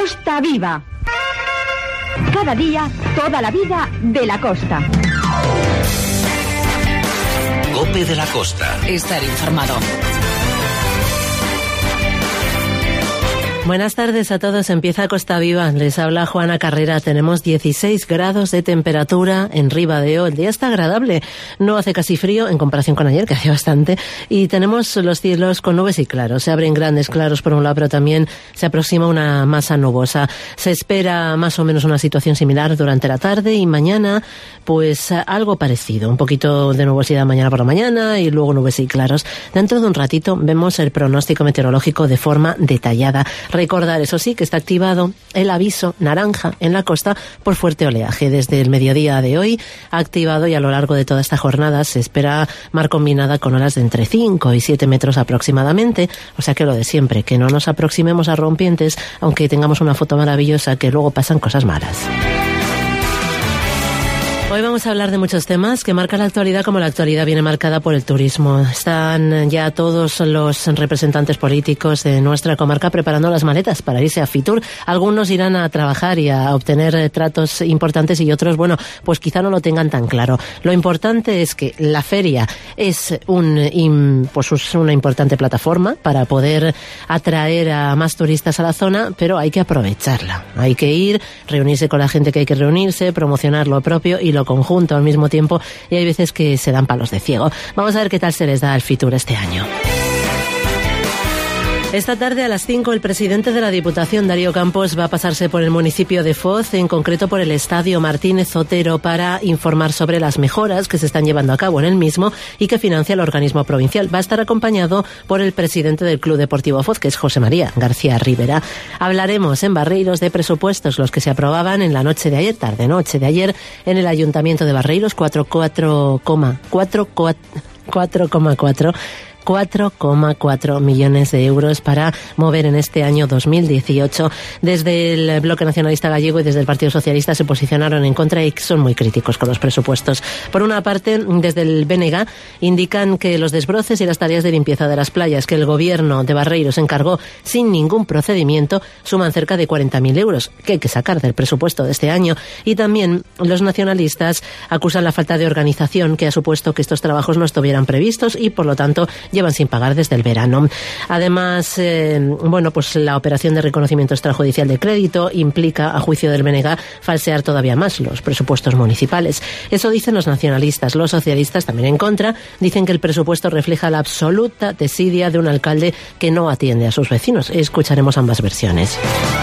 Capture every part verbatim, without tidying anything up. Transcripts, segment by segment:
Costa Viva. Cada día, toda la vida de la costa. COPE de la Costa. Estar informado. Buenas tardes a todos. Empieza Costa Viva. Les habla Juana Carrera. Tenemos dieciséis grados de temperatura en Ribadeo. El día está agradable. No hace casi frío en comparación con ayer, que hacía bastante. Y tenemos los cielos con nubes y claros. Se abren grandes claros por un lado, pero también se aproxima una masa nubosa. Se espera más o menos una situación similar durante la tarde y mañana, pues algo parecido. Un poquito de nubosidad mañana por la mañana y luego nubes y claros. Dentro de un ratito vemos el pronóstico meteorológico de forma detallada. Recordar, eso sí, que está activado el aviso naranja en la costa por fuerte oleaje. Desde el mediodía de hoy ha activado y a lo largo de toda esta jornada se espera mar combinada con olas de entre cinco y siete metros aproximadamente. O sea que lo de siempre, que no nos aproximemos a rompientes, aunque tengamos una foto maravillosa, que luego pasan cosas malas. Hoy vamos a hablar de muchos temas que marcan la actualidad, como la actualidad viene marcada por el turismo. Están ya todos los representantes políticos de nuestra comarca preparando las maletas para irse a Fitur. Algunos irán a trabajar y a obtener tratos importantes y otros, bueno, pues quizá no lo tengan tan claro. Lo importante es que la feria es un, pues es una importante plataforma para poder atraer a más turistas a la zona, pero hay que aprovecharla. Hay que ir, reunirse con la gente que hay que reunirse, promocionar lo propio y lo conjunto al mismo tiempo, y hay veces que se dan palos de ciego. Vamos a ver qué tal se les da al Fitur este año. Esta tarde a las cinco el presidente de la Diputación, Darío Campos, va a pasarse por el municipio de Foz, en concreto por el Estadio Martínez Otero, para informar sobre las mejoras que se están llevando a cabo en el mismo y que financia el organismo provincial. Va a estar acompañado por el presidente del Club Deportivo Foz, que es José María García Rivera. Hablaremos en Barreiros de presupuestos, los que se aprobaban en la noche de ayer, tarde noche de ayer, en el Ayuntamiento de Barreiros, cuatro coma cuatro cuatro coma cuatro millones de euros para mover en este año dos mil dieciocho. Desde el Bloque Nacionalista Gallego y desde el Partido Socialista se posicionaron en contra y son muy críticos con los presupuestos. Por una parte, desde el B N G indican que los desbroces y las tareas de limpieza de las playas que el gobierno de Barreiros encargó sin ningún procedimiento suman cerca de cuarenta mil euros que hay que sacar del presupuesto de este año. Y también los nacionalistas acusan la falta de organización que ha supuesto que estos trabajos no estuvieran previstos y, por lo tanto, llevan sin pagar desde el verano. Además, eh, bueno, pues la operación de reconocimiento extrajudicial de crédito implica, a juicio del B N G, falsear todavía más los presupuestos municipales. Eso dicen los nacionalistas. Los socialistas, también en contra, dicen que el presupuesto refleja la absoluta desidia de un alcalde que no atiende a sus vecinos. Escucharemos ambas versiones.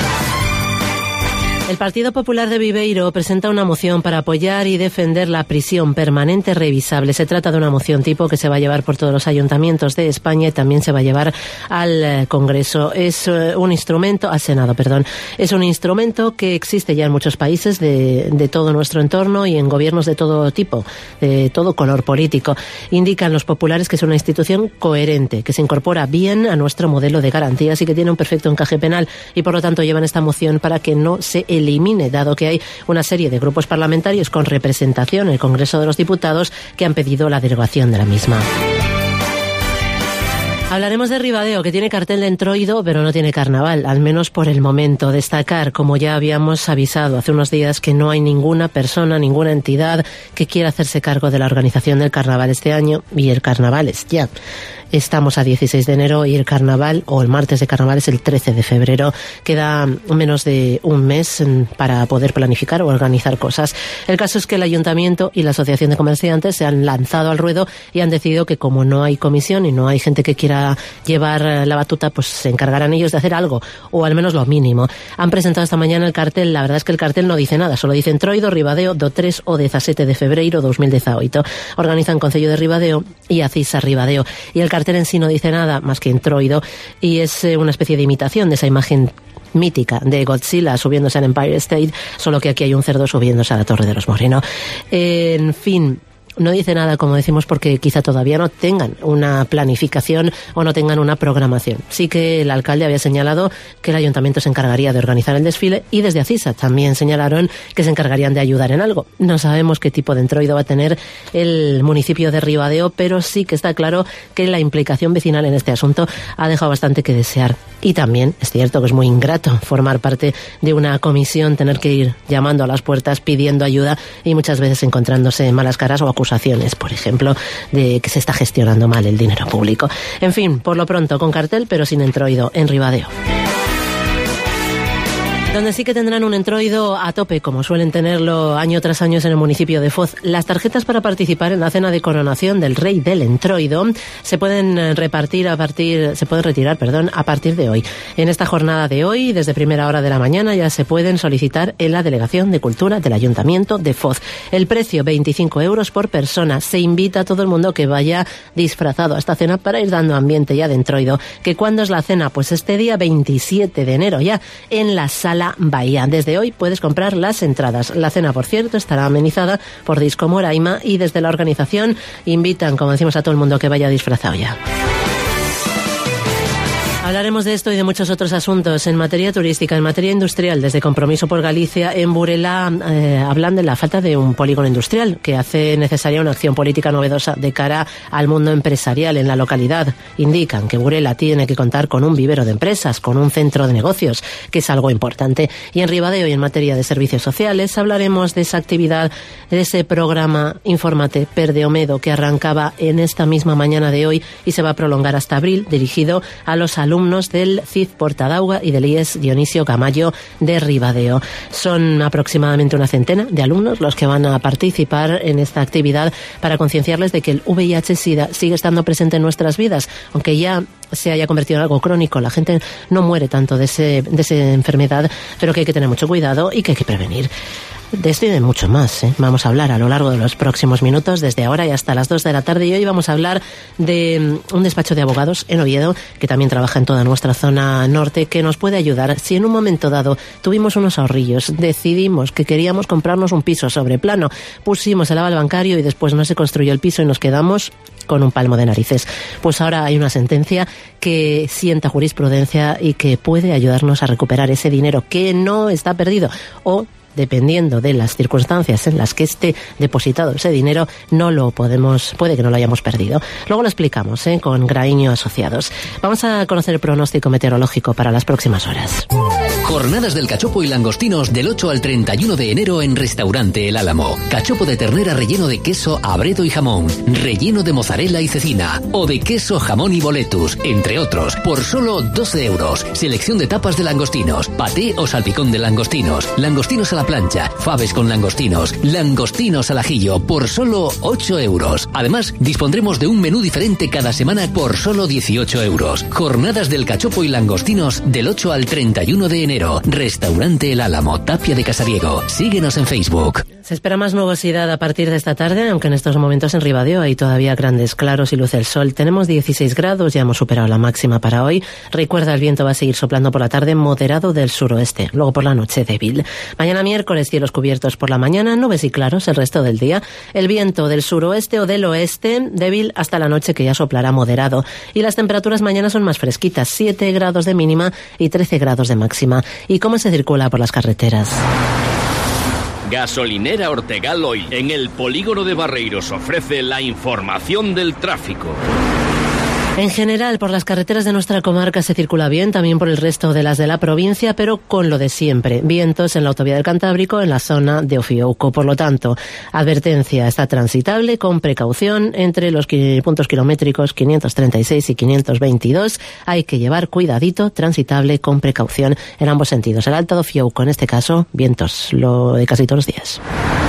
El Partido Popular de Viveiro presenta una moción para apoyar y defender la prisión permanente revisable. Se trata de una moción tipo que se va a llevar por todos los ayuntamientos de España y también se va a llevar al Congreso. Es un instrumento, al Senado, perdón. Es un instrumento que existe ya en muchos países de, de todo nuestro entorno y en gobiernos de todo tipo, de todo color político. Indican los populares que es una institución coherente, que se incorpora bien a nuestro modelo de garantías y que tiene un perfecto encaje penal, y por lo tanto llevan esta moción para que no se elimine, dado que hay una serie de grupos parlamentarios con representación en el Congreso de los Diputados que han pedido la derogación de la misma. Hablaremos de Ribadeo, que tiene cartel de entroido, pero no tiene carnaval, al menos por el momento. Destacar, como ya habíamos avisado hace unos días, que no hay ninguna persona, ninguna entidad que quiera hacerse cargo de la organización del carnaval este año, y el carnaval es ya. Estamos a dieciséis de enero y el carnaval, o el martes de carnaval, es el trece de febrero. Queda menos de un mes para poder planificar o organizar cosas. El caso es que el Ayuntamiento y la Asociación de Comerciantes se han lanzado al ruedo y han decidido que, como no hay comisión y no hay gente que quiera llevar la batuta, pues se encargarán ellos de hacer algo, o al menos lo mínimo. Han presentado esta mañana el cartel. La verdad es que el cartel no dice nada, solo dice entroido, Ribadeo, do tres o dezasete de febreiro dos mil dieciocho. Organizan Concello de Ribadeo y Acisa Ribadeo. Y el cartel en sí no dice nada más que entroido, y es una especie de imitación de esa imagen mítica de Godzilla subiéndose al Empire State, solo que aquí hay un cerdo subiéndose a la Torre de los Moreno. En fin, No dice nada, como decimos, porque quizá todavía no tengan una planificación o no tengan una programación. Sí que el alcalde había señalado que el ayuntamiento se encargaría de organizar el desfile y desde ACISA también señalaron que se encargarían de ayudar en algo. No sabemos qué tipo de entroido va a tener el municipio de Ribadeo, pero sí que está claro que la implicación vecinal en este asunto ha dejado bastante que desear. Y también es cierto que es muy ingrato formar parte de una comisión, tener que ir llamando a las puertas pidiendo ayuda y muchas veces encontrándose malas caras o acusaciones, por ejemplo, de que se está gestionando mal el dinero público. En fin, por lo pronto con cartel pero sin entroido en Ribadeo. Donde sí que tendrán un entroido a tope, como suelen tenerlo año tras año en el municipio de Foz. Las tarjetas para participar en la cena de coronación del Rey del Entroido se pueden repartir a partir, se pueden retirar, perdón, a partir de hoy. En esta jornada de hoy, desde primera hora de la mañana, ya se pueden solicitar en la Delegación de Cultura del Ayuntamiento de Foz. El precio, veinticinco euros por persona. Se invita a todo el mundo que vaya disfrazado a esta cena para ir dando ambiente ya de entroido. ¿Que cuándo es la cena? Pues este día veintisiete de enero ya, en la sala Bahía. Desde hoy puedes comprar las entradas. La cena, por cierto, estará amenizada por Disco Moraima y desde la organización invitan, como decimos, a todo el mundo que vaya disfrazado ya. Hablaremos de esto y de muchos otros asuntos en materia turística, en materia industrial. Desde Compromiso por Galicia, en Burela, eh, hablan de la falta de un polígono industrial que hace necesaria una acción política novedosa de cara al mundo empresarial en la localidad. Indican que Burela tiene que contar con un vivero de empresas, con un centro de negocios, que es algo importante. Y en Ribadeo y en materia de servicios sociales hablaremos de esa actividad, de ese programa Infórmate Perdeomedo que arrancaba en esta misma mañana de hoy y se va a prolongar hasta abril, dirigido a los alumnos del C I D Portadauga y del I E S Dionisio Camayo de Ribadeo. Son aproximadamente una centena de alumnos los que van a participar en esta actividad para concienciarles de que el V I H SIDA sigue estando presente en nuestras vidas, aunque ya se haya convertido en algo crónico. La gente no muere tanto de, ese, de esa enfermedad, pero que hay que tener mucho cuidado y que hay que prevenir. De esto y de mucho más, ¿eh? Vamos a hablar a lo largo de los próximos minutos, desde ahora y hasta las dos de la tarde. Y hoy vamos a hablar de un despacho de abogados en Oviedo, que también trabaja en toda nuestra zona norte, que nos puede ayudar. Si en un momento dado tuvimos unos ahorrillos, decidimos que queríamos comprarnos un piso sobre plano, pusimos el aval bancario y después no se construyó el piso y nos quedamos con un palmo de narices. Pues ahora hay una sentencia que sienta jurisprudencia y que puede ayudarnos a recuperar ese dinero que no está perdido, o dependiendo de las circunstancias en las que esté depositado ese dinero, no lo podemos, puede que no lo hayamos perdido. Luego lo explicamos, ¿eh? Con Graíño Asociados. Vamos a conocer el pronóstico meteorológico para las próximas horas. Jornadas del cachopo y langostinos del ocho al treinta y uno de enero en Restaurante El Álamo. Cachopo de ternera relleno de queso, abreto y jamón, relleno de mozzarella y cecina, o de queso, jamón y boletus, entre otros, por solo doce euros. Selección de tapas de langostinos, paté o salpicón de langostinos, langostinos a la plancha, faves con langostinos, langostinos al ajillo, por solo ocho euros. Además, dispondremos de un menú diferente cada semana por solo dieciocho euros. Jornadas del cachopo y langostinos del ocho al treinta y uno de enero. Restaurante El Álamo, Tapia de Casariego. Síguenos en Facebook. Se espera más nubosidad a partir de esta tarde, aunque en estos momentos en Ribadeo hay todavía grandes claros y luce el sol. Tenemos dieciséis grados, ya hemos superado la máxima para hoy. Recuerda, el viento va a seguir soplando por la tarde, moderado del suroeste, luego por la noche débil. Mañana miércoles, cielos cubiertos por la mañana, nubes y claros el resto del día. El viento del suroeste o del oeste, débil hasta la noche, que ya soplará moderado. Y las temperaturas mañana son más fresquitas, siete grados de mínima y trece grados de máxima. ¿Y cómo se circula por las carreteras? Gasolinera Ortegal Oil, en el polígono de Barreiros, ofrece la información del tráfico. En general, por las carreteras de nuestra comarca se circula bien, también por el resto de las de la provincia, pero con lo de siempre. Vientos en la autovía del Cantábrico, en la zona de Ofiouco. Por lo tanto, advertencia, está transitable con precaución entre los puntos kilométricos quinientos treinta y seis y quinientos veintidós. Hay que llevar cuidadito, transitable con precaución en ambos sentidos. El Alto de Ofiouco, en este caso, vientos lo de casi todos los días.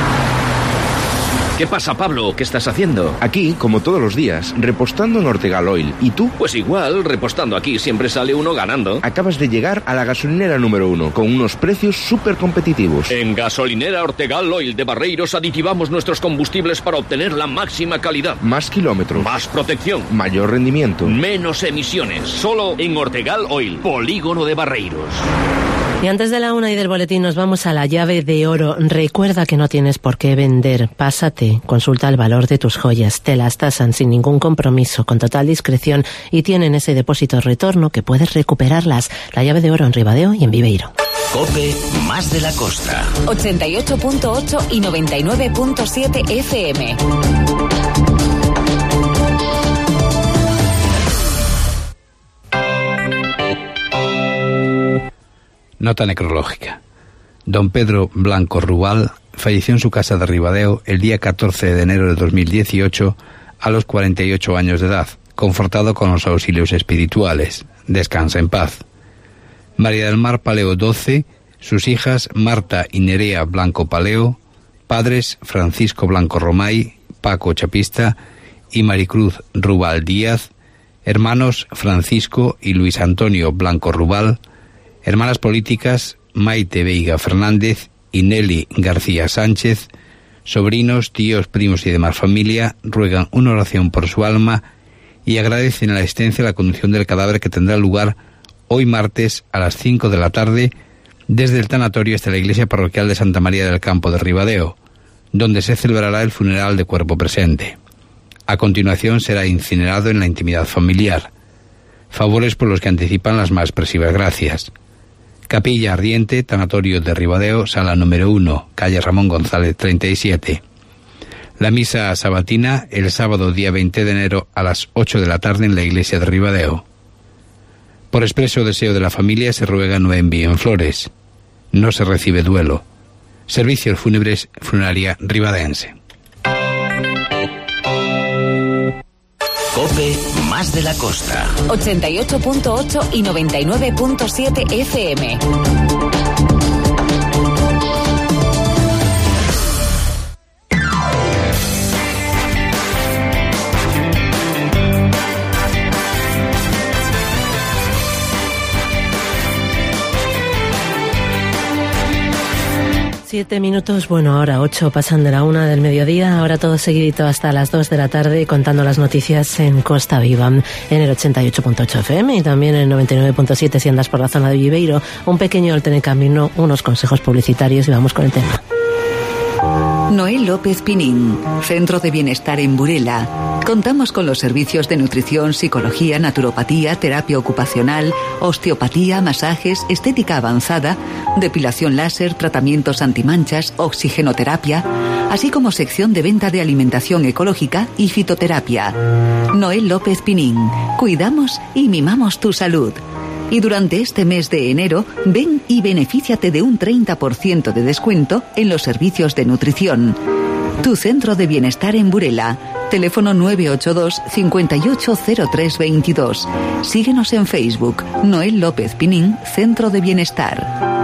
¿Qué pasa, Pablo? ¿Qué estás haciendo? Aquí, como todos los días, repostando en Ortegal Oil. ¿Y tú? Pues igual, repostando aquí siempre sale uno ganando. Acabas de llegar a la gasolinera número uno, con unos precios súper competitivos. En Gasolinera Ortegal Oil de Barreiros aditivamos nuestros combustibles para obtener la máxima calidad. Más kilómetros. Más protección. Mayor rendimiento. Menos emisiones. Solo en Ortegal Oil, polígono de Barreiros. Y antes de la una y del boletín nos vamos a la llave de oro. Recuerda que no tienes por qué vender. Pásate, consulta el valor de tus joyas. Te las tasan sin ningún compromiso, con total discreción y tienen ese depósito retorno que puedes recuperarlas. La llave de oro en Ribadeo y en Viveiro. COPE más de la costa. ochenta y ocho punto ocho y noventa y nueve punto siete F M. Nota necrológica. Don Pedro Blanco Rubal falleció en su casa de Ribadeo el día catorce de enero de dos mil dieciocho a los cuarenta y ocho años de edad, confortado con los auxilios espirituales. Descansa en paz. María del Mar Paleo doce, sus hijas Marta y Nerea Blanco Paleo, padres Francisco Blanco Romay, Paco Chapista y Maricruz Rubal Díaz, hermanos Francisco y Luis Antonio Blanco Rubal, hermanas políticas Maite Veiga Fernández y Nelly García Sánchez, sobrinos, tíos, primos y demás familia ruegan una oración por su alma y agradecen a la existencia la conducción del cadáver que tendrá lugar hoy martes a las cinco de la tarde desde el tanatorio hasta la iglesia parroquial de Santa María del Campo de Ribadeo, donde se celebrará el funeral de cuerpo presente. A continuación será incinerado en la intimidad familiar. Favores por los que anticipan las más expresivas gracias. Capilla Ardiente, Tanatorio de Ribadeo, sala número uno, calle Ramón González treinta y siete. La misa sabatina el sábado día veinte de enero a las ocho de la tarde en la iglesia de Ribadeo. Por expreso deseo de la familia se ruega no envíen flores. No se recibe duelo. Servicios fúnebres Funeraria Ribadense. COPE más de la costa. ochenta y ocho punto ocho y noventa y nueve punto siete F M. Siete minutos, bueno, ahora ocho pasan de la una del mediodía, ahora todo seguidito hasta las dos de la tarde contando las noticias en Costa Viva, en el ochenta y ocho punto ocho F M y también en el noventa y nueve punto siete si andas por la zona de Viveiro. Un pequeño alto en el camino, unos consejos publicitarios y vamos con el tema. Noel López Pinín, Centro de Bienestar en Burela. Contamos con los servicios de nutrición, psicología, naturopatía, terapia ocupacional, osteopatía, masajes, estética avanzada, depilación láser, tratamientos antimanchas, oxigenoterapia, así como sección de venta de alimentación ecológica y fitoterapia. Noel López Pinín, cuidamos y mimamos tu salud. Y durante este mes de enero, ven y benefíciate de un treinta por ciento de descuento en los servicios de nutrición. Tu Centro de Bienestar en Burela. Teléfono nueve ocho dos, cinco ocho cero tres dos dos. Síguenos en Facebook. Noel López Pinín, Centro de Bienestar.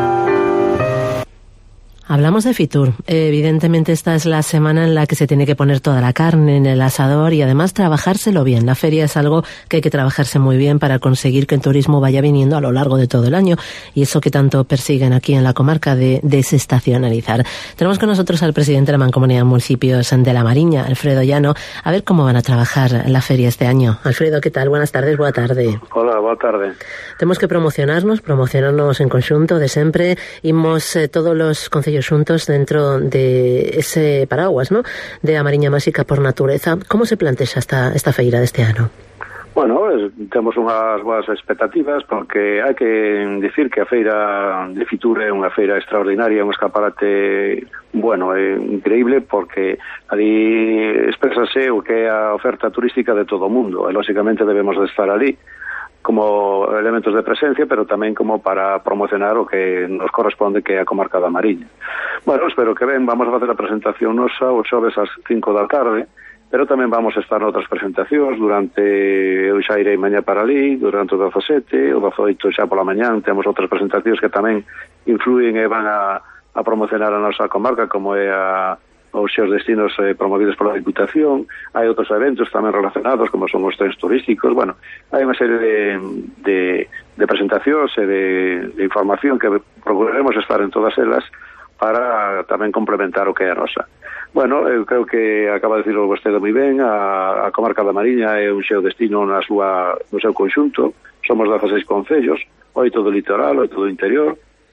Hablamos de Fitur. Evidentemente esta es la semana en la que se tiene que poner toda la carne en el asador y además trabajárselo bien. La feria es algo que hay que trabajarse muy bien para conseguir que el turismo vaya viniendo a lo largo de todo el año y eso que tanto persiguen aquí en la comarca de desestacionalizar. Tenemos con nosotros al presidente de la Mancomunidad de Municipios de La Mariña, Alfredo Llano, a ver cómo van a trabajar la feria este año. Alfredo, ¿qué tal? Buenas tardes, boa tarde. Hola, boa tarde. Tenemos que promocionarnos, promocionarnos en conjunto de siempre. Imos eh, todos los concellos xuntos dentro de ese paraguas, ¿no?, de A Mariña Máxica por natureza. Como se plantexa esta, esta feira deste ano? Bueno, es, temos unhas boas expectativas porque hai que dicir que a feira de Fitur é unha feira extraordinaria, un escaparate bueno, é increíble porque ali expresase o que é a oferta turística de todo o mundo e lógicamente debemos de estar ali como elementos de presencia, pero tamén como para promocionar o que nos corresponde, que é a comarca da Mariña. Bueno, espero que ben, vamos a facer a presentación nosa o xoves ás cinco da tarde, pero tamén vamos a estar noutras presentacións durante, eu xa irei mañá para ali, durante o dezasete, o dezoito xa pola mañán, temos outras presentacións que tamén influyen e van a, a promocionar a nosa comarca, como é a os seus destinos eh, promovidos pola Diputación. Hai outros eventos tamén relacionados, como son os trens turísticos. Bueno, hai unha serie de, de, de presentacións e de, de información que procuraremos estar en todas elas para tamén complementar o que é a nosa. Bueno, eu creo que acaba de dicirlo vostede moi ben, a, a comarca da Mariña é un xeo destino na súa, no seu conxunto. Somos dezaseis concellos, oito do litoral, oito do interior,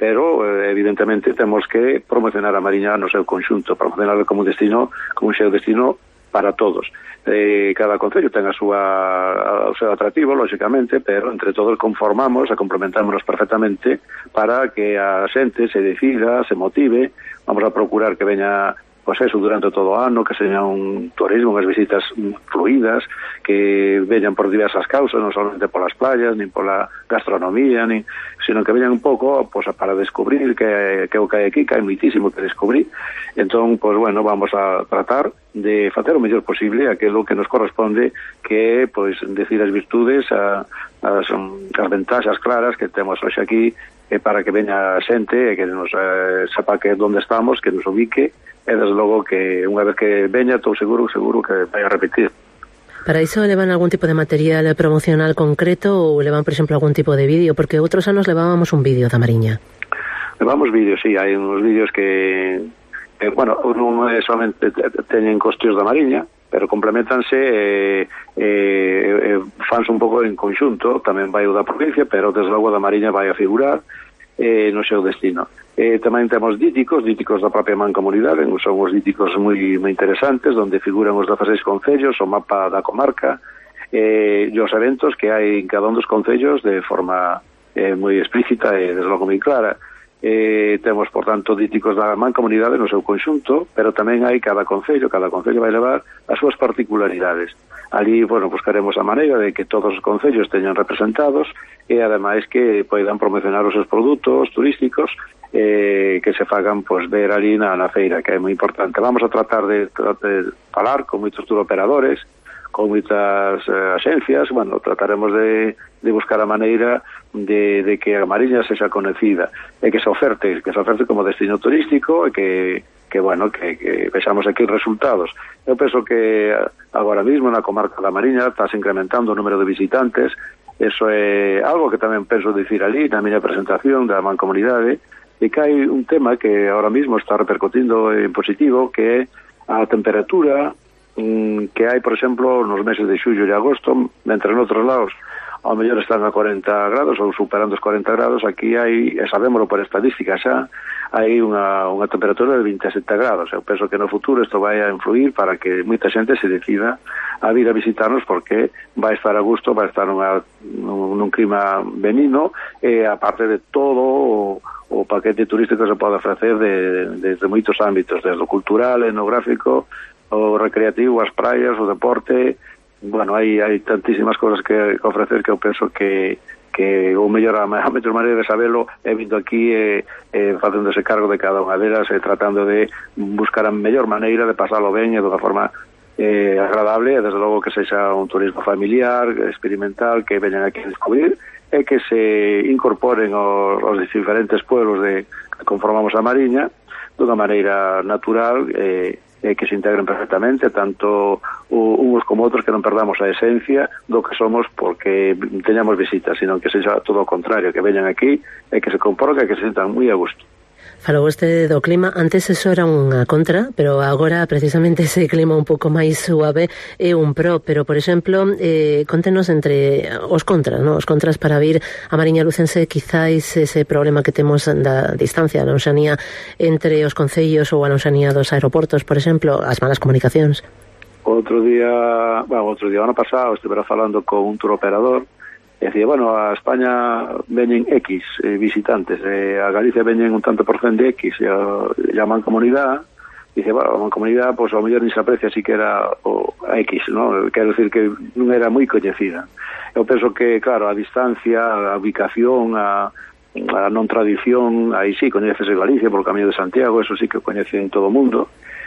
pero eh, evidentemente temos que promocionar a Mariña no seu conxunto, promocionarla como un destino, como un seu destino para todos. Eh, cada concello ten a súa, o seu atractivo, lógicamente, pero entre todos conformamos e complementámonos perfectamente para que a xente se decida, se motive. Vamos a procurar que veña pois eso, durante todo o ano, que seña un turismo, unhas visitas fluidas, que veñan por diversas causas, non solamente polas playas, nin pola gastronomía, nin, sino que veñan un pouco pois, para descubrir que, que o que hai aquí, que hai moitísimo que descubrir. Entón, pois bueno, vamos a tratar de facer o mellor posible aquilo que nos corresponde, que é, pois, decir as virtudes, a, as, as ventaxas claras que temos hoxe aquí, eh, para que veña a xente e que nos eh, sepa que onde estamos, que nos ubique, e desde logo que unha vez que veña, estou seguro, seguro que vai a repetir. Para iso levan algún tipo de material promocional concreto ou levan, por exemplo, algún tipo de vídeo? Porque outros anos levábamos un vídeo da Mariña. Levamos vídeos, sí, hai uns vídeos que, que bueno, non é solamente teñen cuestións da Mariña, pero complementanse e eh, eh, fans un pouco en conxunto, tamén vai o da provincia, pero desde logo da Mariña vai a figurar eh, no seu destino. Eh, tamén temos díticos, díticos da propia mancomunidade, son os díticos moi, moi interesantes, onde figuran os dezaseis concellos, o mapa da comarca, eh, e os eventos que hai en cada un dos concellos de forma eh, moi explícita e desde logo moi clara. Eh, temos, por tanto, díticos da mancomunidade no seu conxunto, pero tamén hai cada concello, cada concello vai levar as súas particularidades. Ali, bueno, buscaremos a maneira de que todos os concellos teñan representados e, ademais, que poidan promocionar os seus produtos turísticos eh, que se fagan, pois, ver ali na, na feira, que é moi importante. Vamos a tratar de, de falar con moitos turoperadores, con moitas eh, axencias, bueno, trataremos de, de buscar a maneira de, de que a Mariña sexa conocida e que se oferte, que se oferte como destino turístico e que, que bueno, que, que vexamos aquí resultados. Eu penso que agora mismo na comarca da Mariña está se incrementando o número de visitantes, eso é algo que tamén penso dicir ali na miña presentación da mancomunidade, e que hai un tema que ahora mismo está repercutindo en positivo, que é a temperatura que hai, por exemplo, nos meses de xullo e agosto, mentre en outros lados ao mellor están a cuarenta grados ou superando os cuarenta grados, aquí hai, e sabémoslo por estadística xa, hai unha, unha temperatura de vinte e sete grados. Eu penso que no futuro isto vai a influir para que moita xente se decida a vir a visitarnos, porque vai estar a gusto, vai estar nunha, nun, nun clima benigno, e aparte de todo o, o paquete turístico se pode ofrecer de, de, de moitos ámbitos, desde o cultural, etnográfico, o recreativo, as praias, o deporte. Bueno, hai, hai tantísimas cosas que, que ofrecer que eu penso que, que o mellor, a mellor maneira de sabelo é vindo aquí e eh, eh, facéndose cargo de cada unha delas e tratando de buscar a mellor maneira de pasalo ben e de unha forma eh, agradable, e desde logo que sexa un turismo familiar, experimental, que veñan aquí a descubrir e que se incorporen os, os diferentes pueblos de, que conformamos a Mariña dunha maneira natural e eh, eh, que se integren perfectamente, tanto uns como outros, que non perdamos a esencia do que somos porque teñamos visitas, sino que sexa todo o contrario, que veñan aquí e que se comporten e que se sintan moi a gusto. Falou vostede do clima, antes eso era unha contra, pero agora precisamente ese clima un pouco máis suave é un pro, pero por exemplo, eh, contenos entre os contras, ¿no? Os contras para vir a Mariña Lucense, quizáis ese problema que temos da distancia, a lonxanía entre os concellos ou a lonxanía dos aeroportos, por exemplo, as malas comunicacións. Outro día, bueno, outro día, ano pasado, estivera falando con un turoperador e dicía, bueno, a España veñen X eh, visitantes, eh, a Galicia veñen un tanto por cento de X, e a, e a mancomunidade, dice, bueno, a mancomunidade, pois, pues, ao mellor ni se aprecia si que era o a X, ¿no? Quero decir que non era moi coñecida. Eu penso que, claro, a distancia, a ubicación, a, a non tradición, aí sí, coñecese Galicia por o Camiño de Santiago, eso sí que coñecen todo o mundo,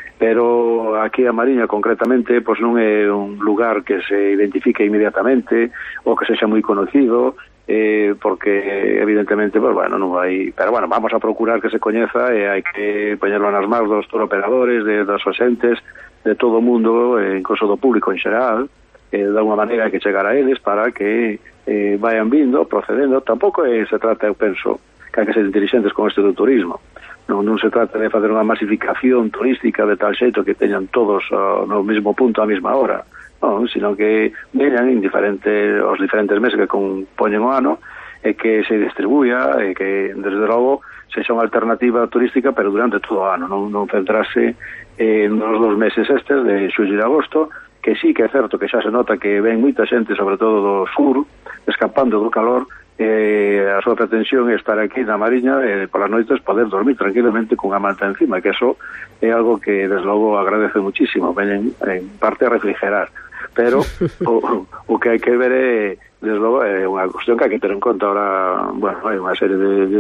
pero aquí a Mariña concretamente pois non é un lugar que se identifique inmediatamente ou que sexa moi conocido, eh, porque evidentemente, pues, bueno, non hai, pero bueno, vamos a procurar que se coñeza e hai que poñerlo nas mãos dos turoperadores, de, dos asentes, de todo o mundo, eh, incluso do público en xeral, eh, de unha maneira que chegar a eles para que eh, vayan vindo, procedendo. Tampouco eh, se trata, eu penso, que hai que ser inteligentes con este do turismo. Non, non se trata de fazer unha masificación turística de tal xeito que teñan todos uh, no mesmo punto a mesma hora, non, sino que veñan en diferentes, os diferentes meses que compoñen o ano, e que se distribuya, e que desde logo sexa unha alternativa turística, pero durante todo o ano, non, non centrarse eh, nos dos meses estes de xullo e agosto, que sí que é certo que xa se nota que ven moita xente, sobre todo do sur, escapando do calor. Eh, a súa pretensión é estar aquí na Mariña e eh, polas noites poder dormir tranquilamente con a manta encima, que eso é algo que desde logo agradece muchísimo, ven en parte a refrigerar, pero o, o que hai que ver é desde logo é unha cuestión que hai que ter en conta. Ahora, bueno, hai unha serie de, de,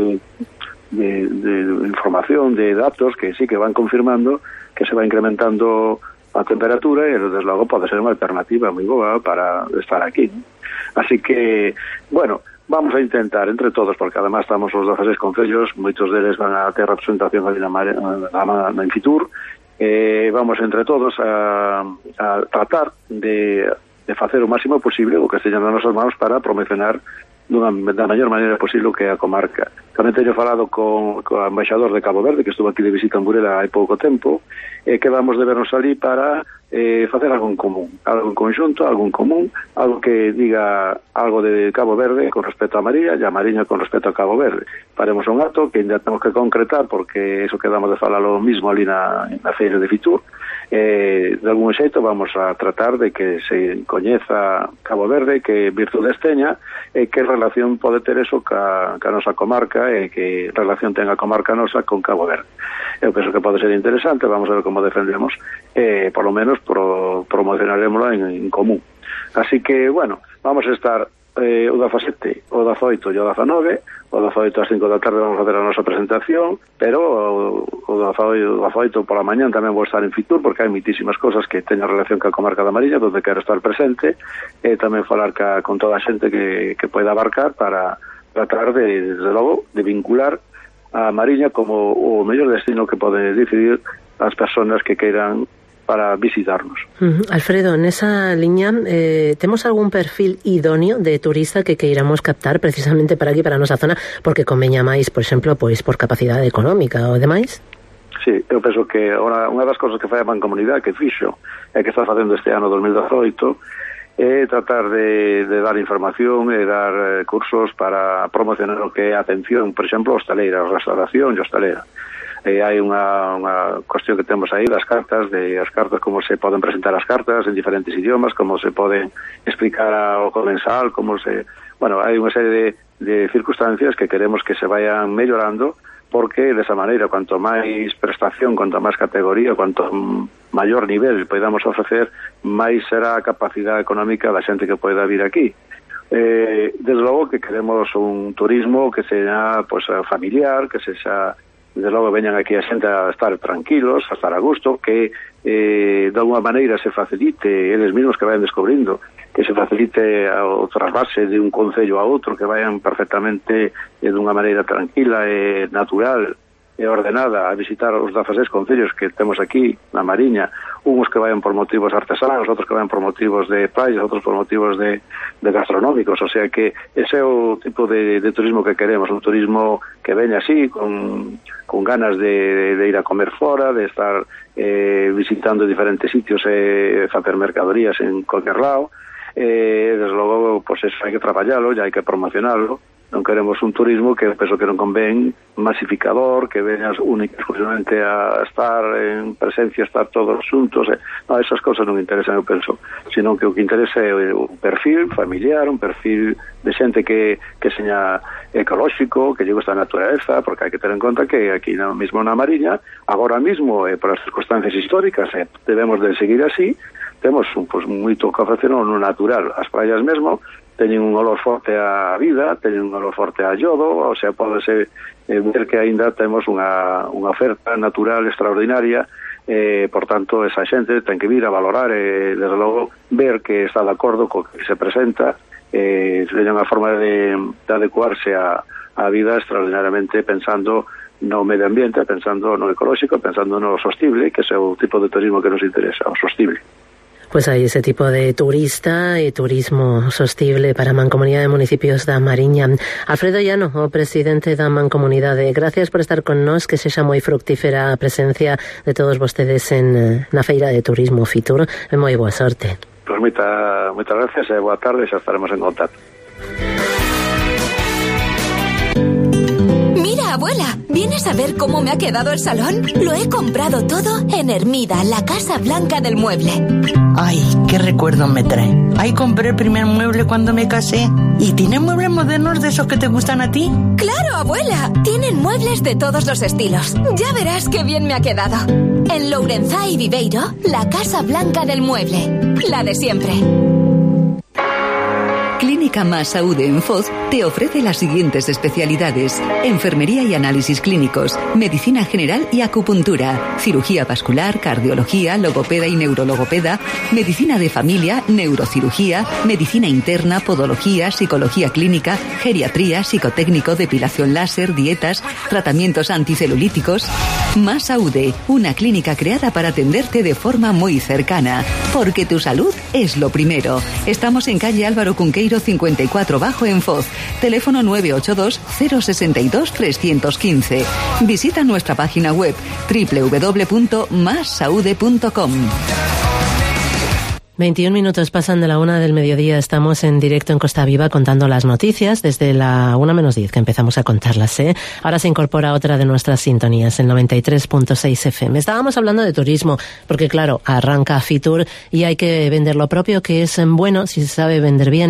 de, de información, de datos que sí que van confirmando que se va incrementando a temperatura e desde logo pode ser unha alternativa moi boa para estar aquí, ¿no? Así que, bueno, vamos a intentar entre todos, porque además estamos os dezasseis concellos, moitos deles van a ter representación ali na, na, na Infitur, eh, vamos entre todos a, a tratar de, de facer o máximo posible o que esteñan nas nosas mãos para promocionar dunha, da maior maneira posible o que é a comarca. Tamén teño falado con, con o embaixador de Cabo Verde, que estuvo aquí de visita en Burela hai pouco tempo, e que vamos de vernos ali para eh, facer algo en común, algo en conxunto, algo en común, algo que diga algo de Cabo Verde con respecto a Mariña e a Mariña con respecto a Cabo Verde. Faremos un acto que ainda temos que concretar, porque eso quedamos de falar lo mismo ali na, na feira de Fitur. Eh, de algún xeito vamos a tratar de que se coñeza Cabo Verde, que virtudes teña e que relación pode ter eso ca, ca nosa comarca e que relación ten a comarca nosa con Cabo Verde. Eu penso que pode ser interesante, vamos a ver como defendemos, eh, por lo menos pro, promocionaremoslo en, en común. Así que, bueno, vamos a estar eh, o dezasete, o dezaoito e o dezanove. O dezaoito ás cinco da tarde vamos a fazer a nosa presentación, pero o, o dezaoito pola mañán tamén vou estar en Fitur, porque hai mitísimas cosas que teñen relación ca comarca da Mariña, donde quero estar presente, e tamén falar ca, con toda a xente que, que poida abarcar para tratar de, desde logo, de vincular a Mariña como o mellor destino que pode decidir as persoas que queiran para visitarnos. Uh-huh. Alfredo, en esa liña, eh, ¿temos algún perfil idóneo de turista que queiramos captar precisamente para aquí, para a nosa zona, porque conveña máis, por exemplo, pois por capacidade económica ou demais? Sí, eu penso que ahora unha das cousas que fai a Mancomunidade, que fixo, é que está facendo este ano dos mil dezaoito, é tratar de, de dar información e dar eh, cursos para promocionar o que é a atención, por exemplo, hosteleira, restauración e hostelera. Eh, hai unha, unha cuestión que temos aí das cartas, de as cartas, como se poden presentar as cartas en diferentes idiomas, como se poden explicar ao comensal, como se... Bueno, hai unha serie de, de circunstancias que queremos que se vayan mellorando, porque desa maneira, cuanto máis prestación, cuanto máis categoría, cuanto maior nivel podamos ofrecer, máis será a capacidade económica da xente que poida vir aquí. Eh, desde logo que queremos un turismo que sea pues, familiar, que sexa... Desde logo veñan aquí a xente a estar tranquilos, a estar a gusto, que eh, de alguma maneira se facilite, eles mesmos que vayan descubrindo, que se facilite o trasvase de un concello a outro, que vayan perfectamente eh, de unha maneira tranquila e natural e ordenada a visitar os dezasseis concellos que temos aquí na Mariña, uns que vayan por motivos artesanos, outros que vayan por motivos de playas, outros por motivos de, de gastronómicos, o sea que ese é o tipo de, de turismo que queremos, un turismo que veña así, con, con ganas de, de ir a comer fora, de estar eh, visitando diferentes sitios e eh, facer mercadorías en cualquier lado. Eh, desde logo, pues eso hai que traballalo, ya hai que promocionarlo. Non queremos un turismo que penso que non convén masificador, que veñas única exclusivamente a estar en presencia, estar todos xuntos. Eh. No, esas cosas non interesan, eu penso, sino que o que interesa é un perfil familiar, un perfil de xente que, que seña ecolóxico, que lle gusta a natureza, porque hai que ter en conta que aquí no, mismo na Mariña, agora mismo, eh, por as circunstancias históricas, eh, debemos de seguir así, temos un, pues, moito que ofrecer no natural. As praias mesmo teñen un olor forte á vida, teñen un olor forte a yodo, o sea, podese eh, ver que aínda temos unha, unha oferta natural extraordinaria, eh, por tanto, esa xente ten que vir a valorar e, eh, desde logo, ver que está de acordo co que se presenta, eh, teñen unha forma de, de adecuarse a, a vida extraordinariamente pensando no medio ambiente, pensando no ecolóxico, pensando no sostible, que é o tipo de turismo que nos interesa, o sostible. Pues hai ese tipo de turista e turismo sostible para a Mancomunidade de Municipios da Mariña. Alfredo Llano, o presidente da Mancomunidade, gracias por estar con nós, que sexa moi fructífera a presencia de todos vostedes en, na Feira de Turismo Fitur, e moi boa sorte. Pues moita, moitas gracias e boa tarde, xa estaremos en contacto. Mira, abuela, ¿vienes a ver cómo me ha quedado el salón? Lo he comprado todo en Hermida, la Casa Blanca del Mueble. Ay, qué recuerdo me trae. Ahí compré el primer mueble cuando me casé. ¿Y tienen muebles modernos de esos que te gustan a ti? ¡Claro, abuela! Tienen muebles de todos los estilos. Ya verás qué bien me ha quedado. En Lourenzá y Viveiro, la Casa Blanca del Mueble. La de siempre. Clínica Más Saúde en Foz te ofrece las siguientes especialidades: enfermería y análisis clínicos, medicina general y acupuntura, cirugía vascular, cardiología, logopeda y neurologopeda, medicina de familia, neurocirugía, medicina interna, podología, psicología clínica, geriatría, psicotécnico, depilación láser, dietas, tratamientos anticelulíticos. Más Saúde, una clínica creada para atenderte de forma muy cercana, porque tu salud es lo primero. Estamos en calle Álvaro Cunqueiro cincuenta y cuatro Bajo en Foz. Teléfono nueve ocho dos, cero seis dos, tres uno cinco. Visita nuestra página web doble u doble u doble u punto más saude punto com. veintiún minutos pasan de la una del mediodía. Estamos en directo en Costa Viva contando las noticias desde la una menos diez que empezamos a contarlas, ¿eh? Ahora se incorpora otra de nuestras sintonías, el noventa y tres punto seis F M. Estábamos hablando de turismo, porque claro, arranca Fitur y hay que vender lo propio, que es bueno si se sabe vender bien.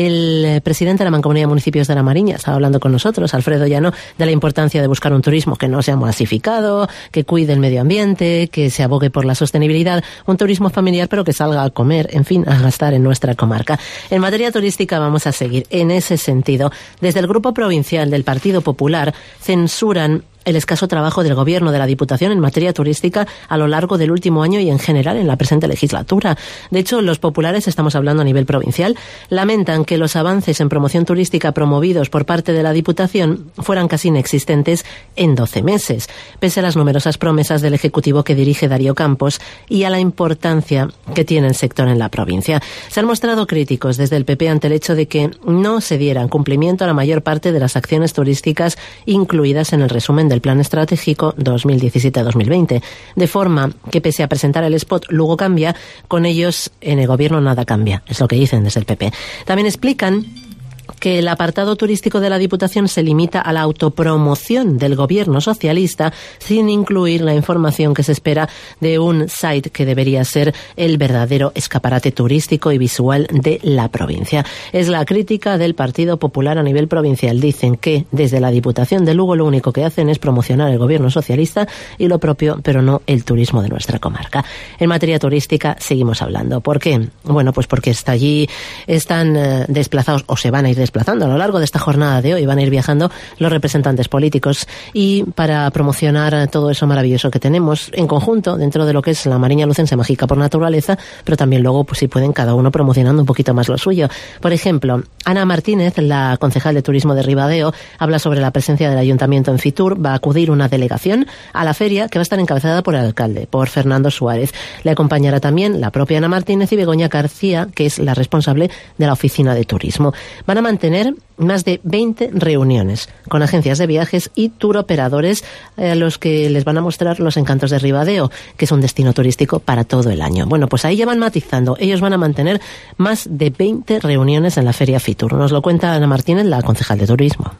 El presidente de la Mancomunidad de Municipios de La Mariña estaba hablando con nosotros, Alfredo Llano, de la importancia de buscar un turismo que no sea masificado, que cuide el medio ambiente, que se abogue por la sostenibilidad, un turismo familiar pero que salga a comer, en fin, a gastar en nuestra comarca. En materia turística vamos a seguir en ese sentido. Desde el Grupo Provincial del Partido Popular censuran el escaso trabajo del Gobierno de la Diputación en materia turística a lo largo del último año y en general en la presente legislatura. De hecho, los populares, estamos hablando a nivel provincial, lamentan que los avances en promoción turística promovidos por parte de la Diputación fueran casi inexistentes en doce meses, pese a las numerosas promesas del Ejecutivo que dirige Darío Campos y a la importancia que tiene el sector en la provincia. Se han mostrado críticos desde el P P ante el hecho de que no se dieran cumplimiento a la mayor parte de las acciones turísticas incluidas en el resumen del Plan Estratégico dos mil diecisiete a dos mil veinte, de forma que pese a presentar el spot Lugo cambia, con ellos en el gobierno nada cambia, es lo que dicen desde el P P. También explican que el apartado turístico de la Diputación se limita a la autopromoción del gobierno socialista sin incluir la información que se espera de un site que debería ser el verdadero escaparate turístico y visual de la provincia. Es la crítica del Partido Popular a nivel provincial. Dicen que desde la Diputación de Lugo lo único que hacen es promocionar el gobierno socialista y lo propio, pero no el turismo de nuestra comarca. En materia turística seguimos hablando. ¿Por qué? Bueno, pues porque hasta allí están eh, desplazados o se van a ir desplazando a lo largo de esta jornada de hoy, van a ir viajando los representantes políticos, y para promocionar todo eso maravilloso que tenemos en conjunto dentro de lo que es la Mariña Lucense mágica por naturaleza, pero también luego, pues si pueden, cada uno promocionando un poquito más lo suyo. Por ejemplo, Ana Martínez, la concejal de Turismo de Ribadeo, habla sobre la presencia del Ayuntamiento en Fitur. Va a acudir una delegación a la feria que va a estar encabezada por el alcalde, por Fernando Suárez. Le acompañará también la propia Ana Martínez y Begoña García, que es la responsable de la oficina de turismo. Van a mantener más de veinte reuniones con agencias de viajes y turoperadores a los que les van a mostrar los encantos de Ribadeo, que es un destino turístico para todo el año. Bueno, pues ahí ya van matizando. Ellos van a mantener más de veinte reuniones en la Feria Fitur. Nos lo cuenta Ana Martínez, la concejal de turismo.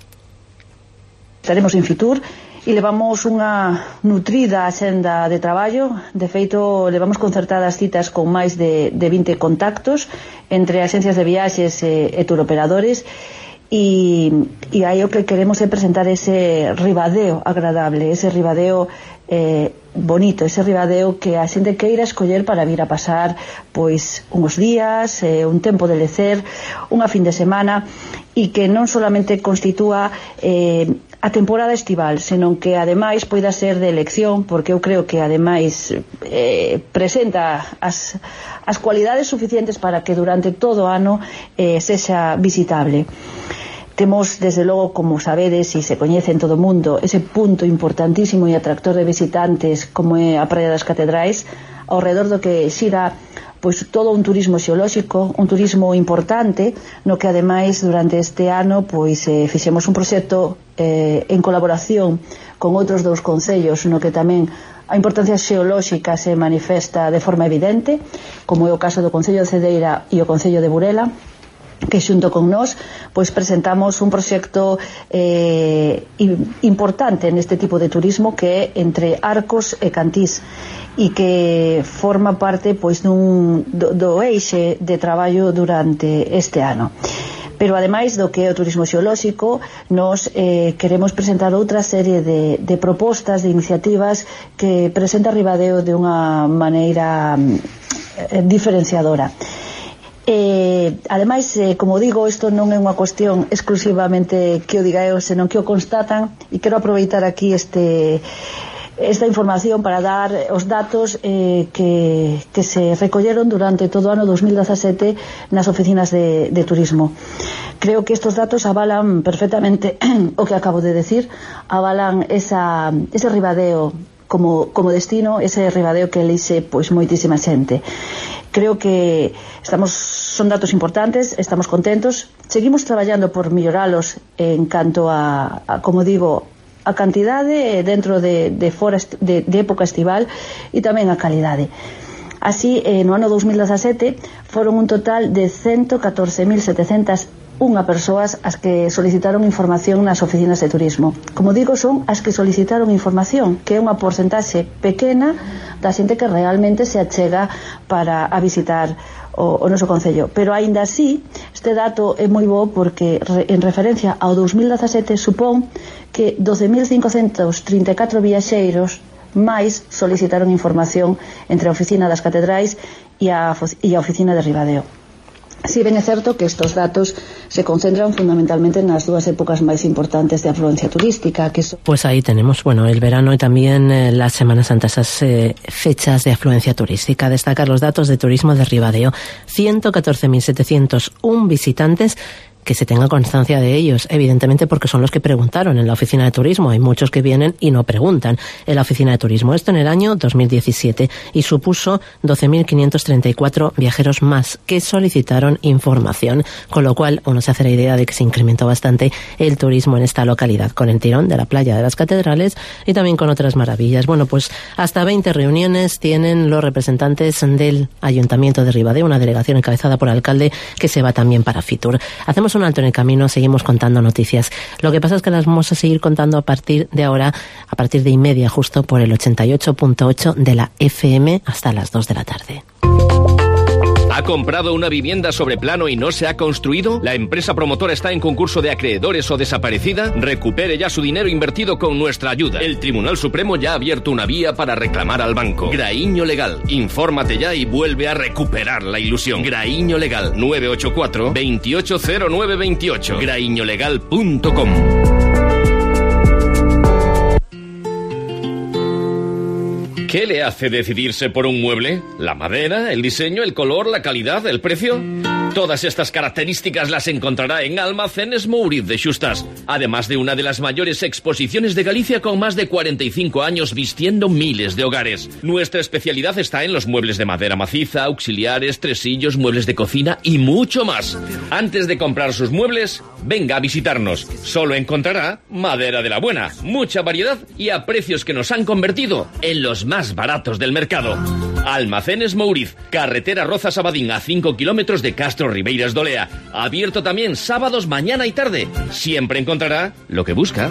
Estaremos en Fitur e levamos unha nutrida axenda de traballo. De feito, levamos concertadas citas con máis de, de vinte contactos entre agencias de viaxes e, e turoperadores, e, e aí o que queremos é presentar ese Ribadeo agradable, ese Ribadeo eh, bonito, ese Ribadeo que a xente queira escoller para vir a pasar pois uns días, eh, un tempo de lecer, unha fin de semana, e que non solamente constitúa eh, a temporada estival, senón que ademais poida ser de elección, porque eu creo que ademais eh, presenta as, as cualidades suficientes para que durante todo o ano eh, sexa visitable. Temos, desde logo, como sabedes e se coñece en todo o mundo, ese punto importantísimo e atractor de visitantes como é a Praia das Catedrais, ao redor do que xira pois todo un turismo xeolóxico, un turismo importante, no que ademais durante este ano pois eh, fixemos un proxecto eh, en colaboración con outros dous concellos, no que tamén a importancia xeolóxica se manifesta de forma evidente, como é o caso do Concello de Cedeira e o Concello de Burela, que xunto con nós pois presentamos un proxecto eh, importante neste tipo de turismo, que é entre Arcos e Cantís, e que forma parte pois dun, do, do eixe de traballo durante este ano. Pero ademais do que é o turismo xeolóxico, nos eh, queremos presentar outra serie de, de propostas, de iniciativas que presenta Ribadeo de unha maneira eh, diferenciadora. Eh, ademais, eh, como digo, isto non é unha cuestión exclusivamente que o diga eu, senón que o constatan, e quero aproveitar aquí este esta información para dar os datos eh, que, que se recolleron durante todo o ano dos mil dezasete nas oficinas de, de turismo. Creo que estos datos avalan perfectamente o que acabo de decir, avalan esa, ese Ribadeo como, como destino, ese Ribadeo que elixe pois moitísima xente. Creo que estamos, son datos importantes, estamos contentos, seguimos traballando por melloralos en canto a, a como digo, a cantidade dentro de, de, fora, de, de época estival, e tamén a calidade. Así, eh, no ano dos mil dezasete foron un total de ciento catorce mil setecentas unha persoas as que solicitaron información nas oficinas de turismo. Como digo, son as que solicitaron información, que é unha porcentaxe pequena da xente que realmente se achega para a visitar o, o noso concello. Pero aínda así, este dato é moi bo porque re, en referencia ao dos mil dezasete supón que doce mil cincocentos trinta e catro viaxeiros máis solicitaron información entre a oficina das catedrais e a, e a oficina de Ribadeo. Si ben é certo que estos datos se concentran fundamentalmente nas dúas épocas máis importantes de afluencia turística, que son... Pues ahí tenemos, bueno, el verano y también eh, la Semana Santa, esas eh, fechas de afluencia turística. Destacar los datos de turismo de Ribadeo: ciento catorce mil setecientos uno visitantes, que se tenga constancia de ellos, evidentemente, porque son los que preguntaron en la oficina de turismo. Hay muchos que vienen y no preguntan en la oficina de turismo. Esto en el año dos mil diecisiete, y supuso doce mil quinientos treinta y cuatro viajeros más que solicitaron información, con lo cual uno se hace la idea de que se incrementó bastante el turismo en esta localidad, con el tirón de la playa de las Catedrales y también con otras maravillas. Bueno, pues hasta veinte reuniones tienen los representantes del Ayuntamiento de Ribadeo, una delegación encabezada por el alcalde, que se va también para Fitur. Hacemos un alto en el camino, seguimos contando noticias. Lo que pasa es que las vamos a seguir contando a partir de ahora, a partir de y media, justo por el ochenta y ocho punto ocho de la F M, hasta las dos de la tarde. ¿Ha comprado una vivienda sobre plano y no se ha construido? ¿La empresa promotora está en concurso de acreedores o desaparecida? Recupere ya su dinero invertido con nuestra ayuda. El Tribunal Supremo ya ha abierto una vía para reclamar al banco. Graíño Legal. Infórmate ya y vuelve a recuperar la ilusión. Graíño Legal. nueve ocho cuatro, veintiocho cero nueve veintiocho. graíño legal punto com. ¿Qué le hace decidirse por un mueble? ¿La madera, el diseño, el color, la calidad, el precio? Todas estas características las encontrará en Almacenes Mouriz de Xustas, además de una de las mayores exposiciones de Galicia, con más de cuarenta y cinco años vistiendo miles de hogares. Nuestra especialidad está en los muebles de madera maciza, auxiliares, tresillos, muebles de cocina y mucho más. Antes de comprar sus muebles, venga a visitarnos. Solo encontrará madera de la buena, mucha variedad y a precios que nos han convertido en los más baratos del mercado. Almacenes Mouriz, carretera Rozas-Abadín, a cinco kilómetros de Castro Ribeiras de Olea. Abierto también sábados mañana y tarde. Siempre encontrará lo que busca.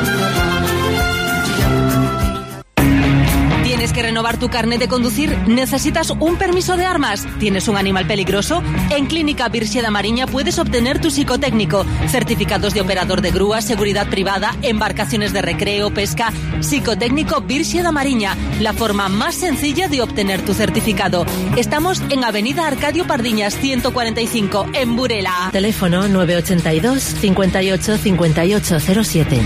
¿Tienes que renovar tu carnet de conducir? ¿Necesitas un permiso de armas? ¿Tienes un animal peligroso? En Clínica Virxe da Mariña puedes obtener tu psicotécnico, certificados de operador de grúa, seguridad privada, embarcaciones de recreo, pesca. Psicotécnico Virxe da Mariña, la forma más sencilla de obtener tu certificado. Estamos en Avenida Arcadio Pardiñas ciento cuarenta y cinco, en Burela. Teléfono nueve ocho dos, cincuenta y ocho, cincuenta y ocho cero siete.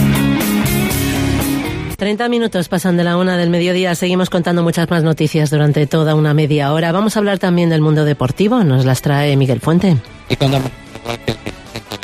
treinta minutos pasan de la una del mediodía. Seguimos contando muchas más noticias durante toda una media hora. Vamos a hablar también del mundo deportivo. Nos las trae Miguel Fuente. Y contamos que el presidente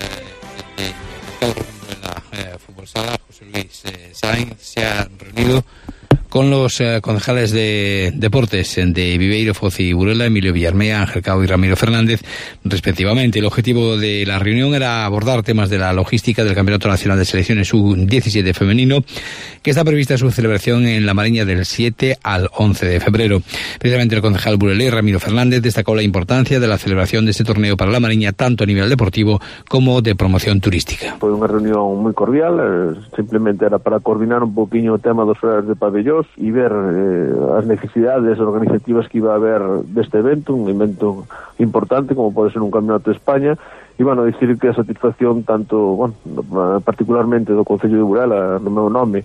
de, de, de, de la eh, fútbol sala, José Luis eh, Sainz, se ha reunido con con los eh, concejales de deportes de Viveiro, Foz y Burela, Emilio Villarmea, Ángel Cao y Ramiro Fernández, respectivamente. El objetivo de la reunión era abordar temas de la logística del Campeonato Nacional de Selecciones U diecisiete femenino, que está prevista su celebración en La Mariña del siete al once de febrero. Precisamente el concejal burelés, Ramiro Fernández, destacó la importancia de la celebración de este torneo para La Mariña, tanto a nivel deportivo como de promoción turística. Foi unha reunión moi cordial, eh, simplemente era para coordinar un poquinho o tema dos horarios de pabellós e ver eh, as necesidades organizativas que iba a haber deste evento, un evento importante como pode ser un campeonato de España, e, bueno, dicir que a satisfacción tanto, bueno, particularmente do Concello de Burela, no meu nome,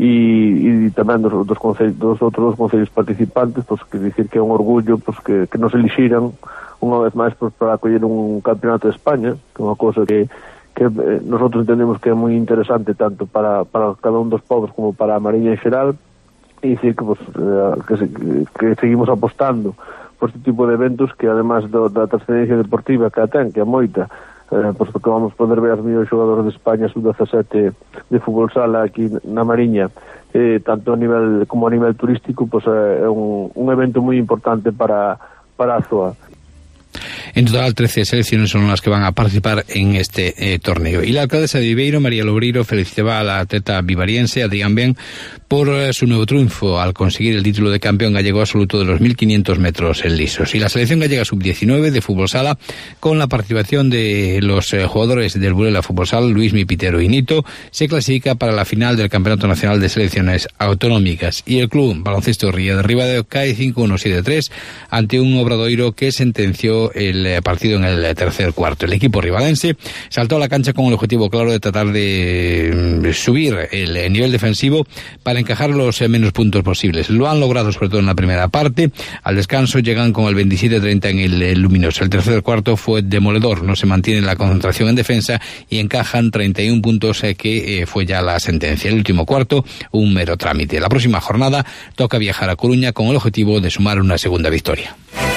e, e tamén dos, dos, concellos, dos outros concellos participantes, pois que dicir que é un orgullo pois que, que nos elixiran unha vez máis pois, para acoller un campeonato de España, que é unha cousa que que eh, nosotros entendemos que é moi interesante tanto para, para cada un dos povos como para a Mariña en xeral, e dicir que, pues, eh, que, se, que seguimos apostando por este tipo de eventos que además do, da trascendencia deportiva que a ten, que a moita, eh, pues, que vamos poder ver as mellores xogadores de España sub dezasete de fútbol sala aquí na Mariña, eh, tanto a nivel como a nivel turístico, pues, eh, é un, un evento moi importante para, para a zoa. En total, trece selecciones son las que van a participar en este eh, torneo. Y la alcaldesa de Viveiro, María Lobreiro, felicitaba a la atleta vivariense, Adrián Ben, por eh, su nuevo triunfo al conseguir el título de campeón gallego absoluto de los mil quinientos metros en lisos. Y la selección gallega sub diecinueve de fútbol sala, con la participación de los eh, jugadores del Burela Fútbol Sala, Luismi, Pitero y Nito, se clasifica para la final del Campeonato Nacional de Selecciones Autonómicas. Y el club Baloncesto Ría de Ribadeo cae cinco uno siete tres ante un Obradoiro que sentenció el partido en el tercer cuarto. El equipo ribadense saltó a la cancha con el objetivo claro de tratar de subir el nivel defensivo para encajar los menos puntos posibles. Lo han logrado sobre todo en la primera parte. Al descanso llegan con el veintisiete treinta en el Luminoso. El tercer cuarto fue demoledor. No se mantiene la concentración en defensa y encajan treinta y un puntos que fue ya la sentencia. El último cuarto, un mero trámite. La próxima jornada toca viajar a Coruña con el objetivo de sumar una segunda victoria.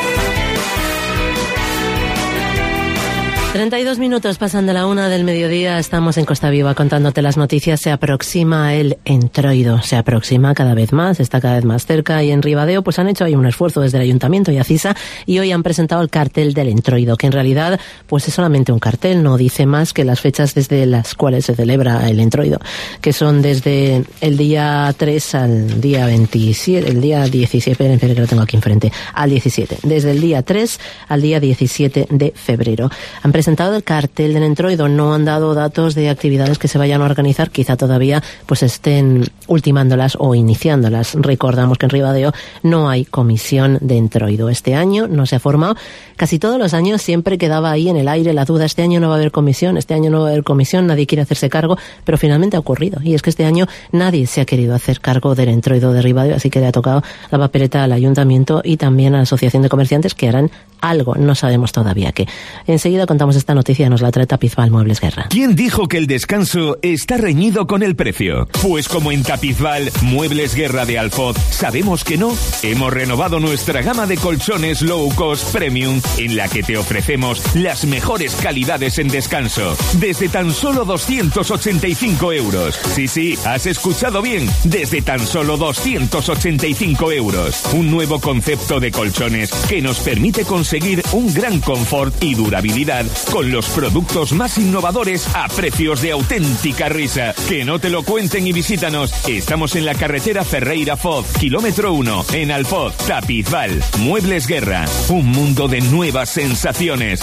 treinta y dos minutos pasan de la una del mediodía, estamos en Costa Viva contándote las noticias. Se aproxima el entroido, se aproxima cada vez más, está cada vez más cerca, y en Ribadeo pues han hecho ahí un esfuerzo desde el Ayuntamiento y Acisa y hoy han presentado el cartel del entroido, que en realidad pues es solamente un cartel, no dice más que las fechas desde las cuales se celebra el entroido, que son desde el día tres al día veintisiete, el día diecisiete, esperen que lo tengo aquí enfrente, al diecisiete, desde el día tres al día diecisiete de febrero. Han presentado el cartel del entroido, no han dado datos de actividades que se vayan a organizar, quizá todavía pues estén ultimándolas o iniciándolas. Recordamos que en Ribadeo no hay comisión de entroido. Este año no se ha formado. Casi todos los años siempre quedaba ahí en el aire la duda, este año no va a haber comisión, este año no va a haber comisión, nadie quiere hacerse cargo, pero finalmente ha ocurrido. Y es que este año nadie se ha querido hacer cargo del entroido de Ribadeo, así que le ha tocado la papeleta al Ayuntamiento y también a la Asociación de Comerciantes, que harán algo, no sabemos todavía qué. Enseguida contamos esta noticia, nos la trae Tapizval Muebles Guerra. ¿Quién dijo que el descanso está reñido con el precio? Pues como en Tapizval Muebles Guerra de Alfoz sabemos que no, hemos renovado nuestra gama de colchones low cost premium, en la que te ofrecemos las mejores calidades en descanso, desde tan solo doscientos ochenta y cinco euros. Sí, sí, has escuchado bien, desde tan solo doscientos ochenta y cinco euros. Un nuevo concepto de colchones que nos permite conseguir un gran confort y durabilidad con los productos más innovadores a precios de auténtica risa. Que no te lo cuenten y visítanos. Estamos en la carretera Ferreira-Foz, kilómetro uno, en Alfoz, Tapizval. Muebles Guerra, un mundo de nuevas sensaciones.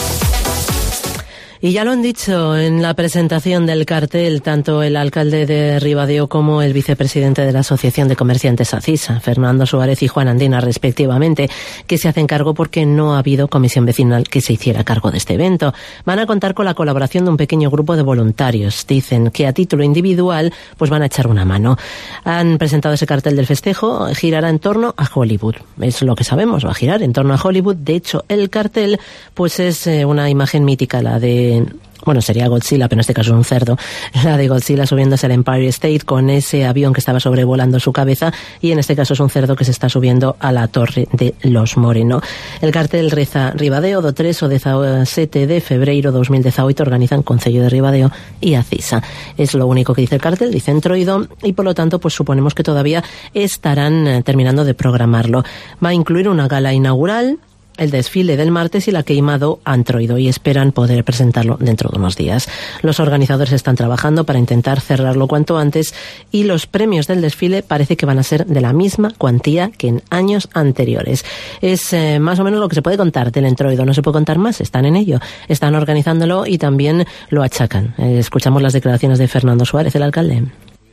Y ya lo han dicho en la presentación del cartel, tanto el alcalde de Ribadeo como el vicepresidente de la Asociación de Comerciantes Acisa, Fernando Suárez y Juan Andina, respectivamente, que se hacen cargo porque no ha habido comisión vecinal que se hiciera cargo de este evento. Van a contar con la colaboración de un pequeño grupo de voluntarios. Dicen que a título individual pues van a echar una mano. Han presentado ese cartel del festejo, girará en torno a Hollywood. Es lo que sabemos, va a girar en torno a Hollywood. De hecho, el cartel pues es eh, una imagen mítica, la de bueno, sería Godzilla, pero en este caso es un cerdo, la de Godzilla subiéndose al Empire State con ese avión que estaba sobrevolando su cabeza, y en este caso es un cerdo que se está subiendo a la Torre de los Moreno. El cartel reza: Ribadeo do tres o dezasete de febreiro dos mil dezaoito organizan Concello de Ribadeo y Acisa. Es lo único que dice el cartel, dice Entroido, y por lo tanto pues suponemos que todavía estarán eh, terminando de programarlo. Va a incluir una gala inaugural, el desfile del martes y la queima do Antroido, y esperan poder presentarlo dentro de unos días. Los organizadores están trabajando para intentar cerrarlo cuanto antes, y los premios del desfile parece que van a ser de la misma cuantía que en años anteriores. Es eh, más o menos lo que se puede contar del Entroido, no se puede contar más, están en ello, están organizándolo y también lo achacan. Eh, escuchamos las declaraciones de Fernando Suárez, el alcalde.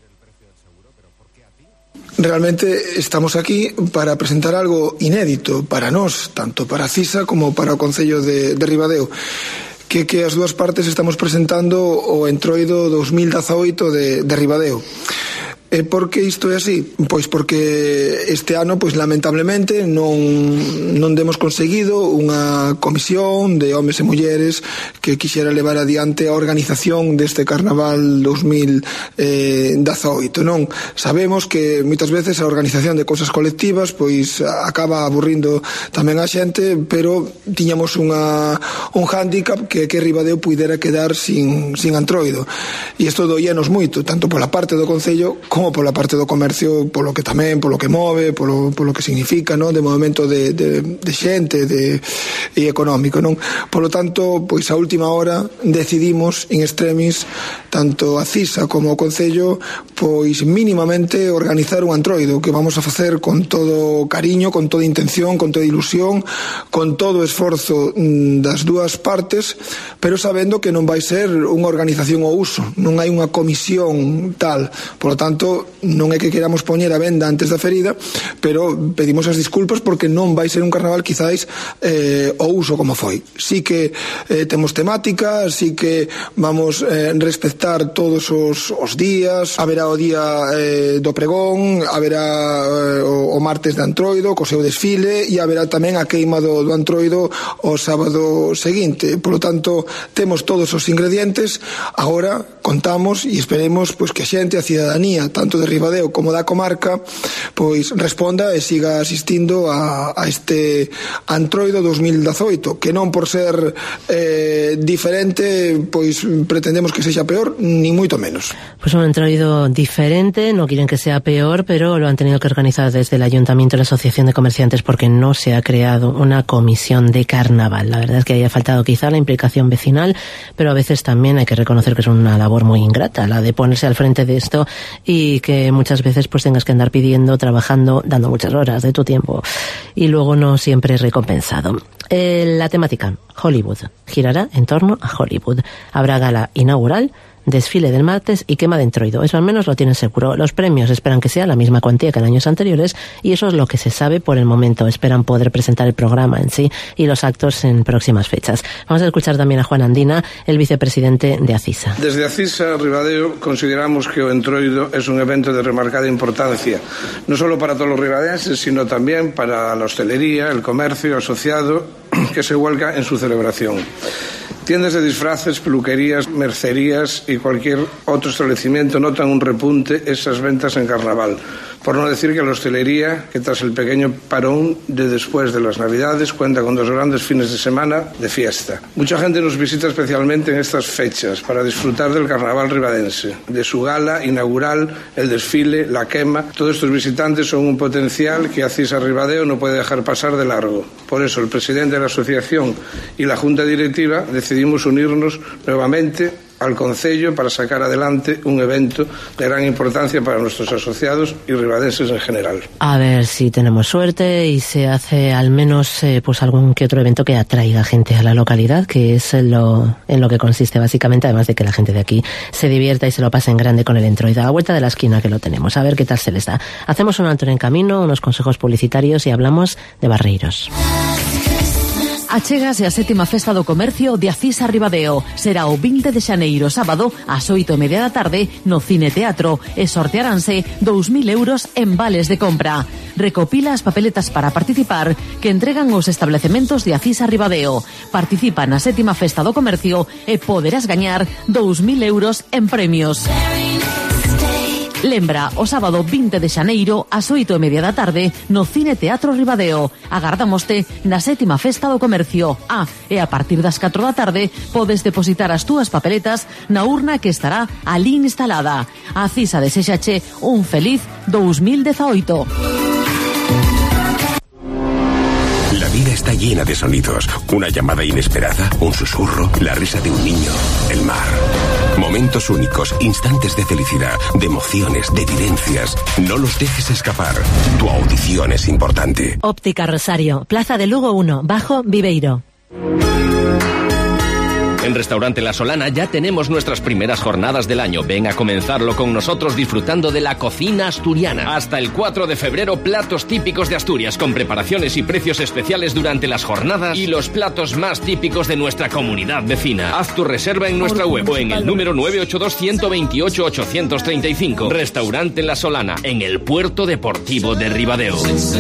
Realmente estamos aquí para presentar algo inédito para nós, tanto para Acisa como para o Concello de, de Ribadeo, que que as dúas partes estamos presentando o Entroido dos mil dezaoito de, de Ribadeo. E por que isto é así? Pois porque este ano, pois lamentablemente, non, non demos conseguido unha comisión de homes e mulleres que quixera levar adiante a organización deste Carnaval dos mil dezaoito, non? Sabemos que moitas veces a organización de cousas colectivas pois acaba aburrindo tamén a xente, pero tiñamos unha, un hándicap que que Ribadeo puidera quedar sin, sin Antroido, e isto doíanos moito, tanto pola parte do Concello como pola parte do comercio, polo que tamén, polo que move, polo, polo que significa, non, de movimento de, de, de xente, de, e económico, non? Polo tanto, pois a última hora decidimos in extremis, tanto a Cisa como o Concello, pois mínimamente organizar un Antroido que vamos a facer con todo cariño, con toda intención, con toda ilusión, con todo esforzo das dúas partes, pero sabendo que non vai ser unha organización ao uso, non hai unha comisión tal. Por lo tanto, non é que queramos poñer a venda antes da ferida, pero pedimos as disculpas porque non vai ser un carnaval quizáis eh, o uso como foi. Sí que eh, temos temática, sí que vamos eh, respectar todos os, os días, haberá o día eh, do pregón, haberá eh, o, o martes de Antroido co seu desfile, e haberá tamén a queima do, do Antroido o sábado seguinte. Por lo tanto, temos todos os ingredientes. Agora contamos e esperemos pois que a xente, a cidadanía, tanto de Ribadeo como da comarca, pois responda e siga asistindo a, a este Antroido dos mil dezaoito, que non por ser eh, diferente pois pretendemos que sexa peor, ni moito menos. Pues un Antroido diferente, no quieren que sea peor, pero lo han tenido que organizar desde el Ayuntamiento y la Asociación de Comerciantes porque no se ha creado una comisión de carnaval. La verdad es que haya faltado quizá la implicación vecinal, pero a veces también hay que reconocer que es una labor muy ingrata la de ponerse al frente de esto y que muchas veces pues tengas que andar pidiendo, trabajando, dando muchas horas de tu tiempo y luego no siempre es recompensado. Eh, la temática, Hollywood, girará en torno a Hollywood. Habrá gala inaugural, desfile del martes y quema de Entroido. Eso al menos lo tienen seguro. Los premios esperan que sea la misma cuantía que en años anteriores y eso es lo que se sabe por el momento. Esperan poder presentar el programa en sí y los actos en próximas fechas. Vamos a escuchar también a Juan Andina, el vicepresidente de Acisa. Desde Acisa Ribadeo consideramos que o Entroido es un evento de remarcada importancia, no solo para todos los ribadenses, sino también para la hostelería, el comercio asociado que se vuelca en su celebración. Tiendas de disfraces, peluquerías, mercerías y cualquier otro establecimiento notan un repunte esas ventas en carnaval. Por no decir que la hostelería, que tras el pequeño parón de después de las Navidades, cuenta con dos grandes fines de semana de fiesta. Mucha gente nos visita especialmente en estas fechas para disfrutar del carnaval ribadense, de su gala inaugural, el desfile, la quema. Todos estos visitantes son un potencial que Acisa Ribadeo no puede dejar pasar de largo. Por eso el presidente de la asociación y la junta directiva decidimos unirnos nuevamente al Concello para sacar adelante un evento de gran importancia para nuestros asociados y ribadenses en general. A ver si tenemos suerte y se hace al menos eh, pues algún que otro evento que atraiga gente a la localidad, que es lo, en lo que consiste básicamente, además de que la gente de aquí se divierta y se lo pase en grande con el Entroido. A la vuelta de la esquina que lo tenemos, a ver qué tal se les da. Hacemos un alto en camino, unos consejos publicitarios y hablamos de Barreiros. Achégase a sétima festa do comercio de Acisa Ribadeo. Será o vinte de xaneiro, sábado, ás oito e media da tarde, no Cine Teatro, e sortearánse dous mil euros en vales de compra. Recopila as papeletas para participar que entregan os establecementos de Acisa Ribadeo. Participa na sétima festa do comercio e poderás gañar dous mil euros en premios. Lembra, o sábado vinte de xaneiro ás oito e media da tarde no Cine Teatro Ribadeo. Agardámoste na sétima festa do comercio. Ah, e a partir das catro da tarde podes depositar as túas papeletas na urna que estará ali instalada. A Cisa desexache un feliz dous mil dezaoito. La vida está llena de sonidos. Una llamada inesperada, un susurro, la risa de un niño, el mar. Momentos únicos, instantes de felicidad, de emociones, de vivencias. No los dejes escapar. Tu audición es importante. Óptica Rosario, Plaza de Lugo uno, Bajo Viveiro. En Restaurante La Solana ya tenemos nuestras primeras jornadas del año. Ven a comenzarlo con nosotros disfrutando de la cocina asturiana. Hasta el cuatro de febrero, platos típicos de Asturias con preparaciones y precios especiales durante las jornadas y los platos más típicos de nuestra comunidad vecina. Haz tu reserva en nuestra web o en el número nueve ocho dos, uno dos ocho, ocho tres cinco. Restaurante La Solana, en el Puerto Deportivo de Ribadeo.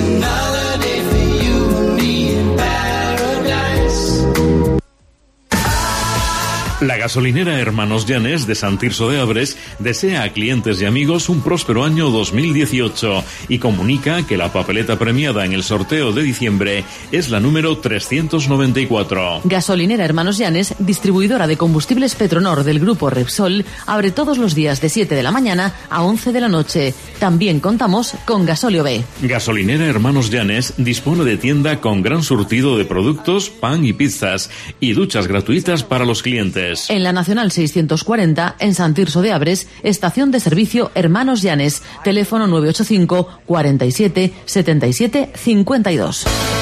La gasolinera Hermanos Llanes de Sant Tirso de Abres desea a clientes y amigos un próspero año dos mil dieciocho y comunica que la papeleta premiada en el sorteo de diciembre es la número trescientos noventa y cuatro. Gasolinera Hermanos Llanes, distribuidora de combustibles Petronor del grupo Repsol, abre todos los días de siete de la mañana a once de la noche. También contamos con Gasolio B. Gasolinera Hermanos Llanes dispone de tienda con gran surtido de productos, pan y pizzas y duchas gratuitas para los clientes. En la Nacional seiscientos cuarenta, en Sant Tirso de Abres, estación de servicio Hermanos Llanes, teléfono nueve ocho cinco, cuarenta y siete, setenta y siete, cincuenta y dos.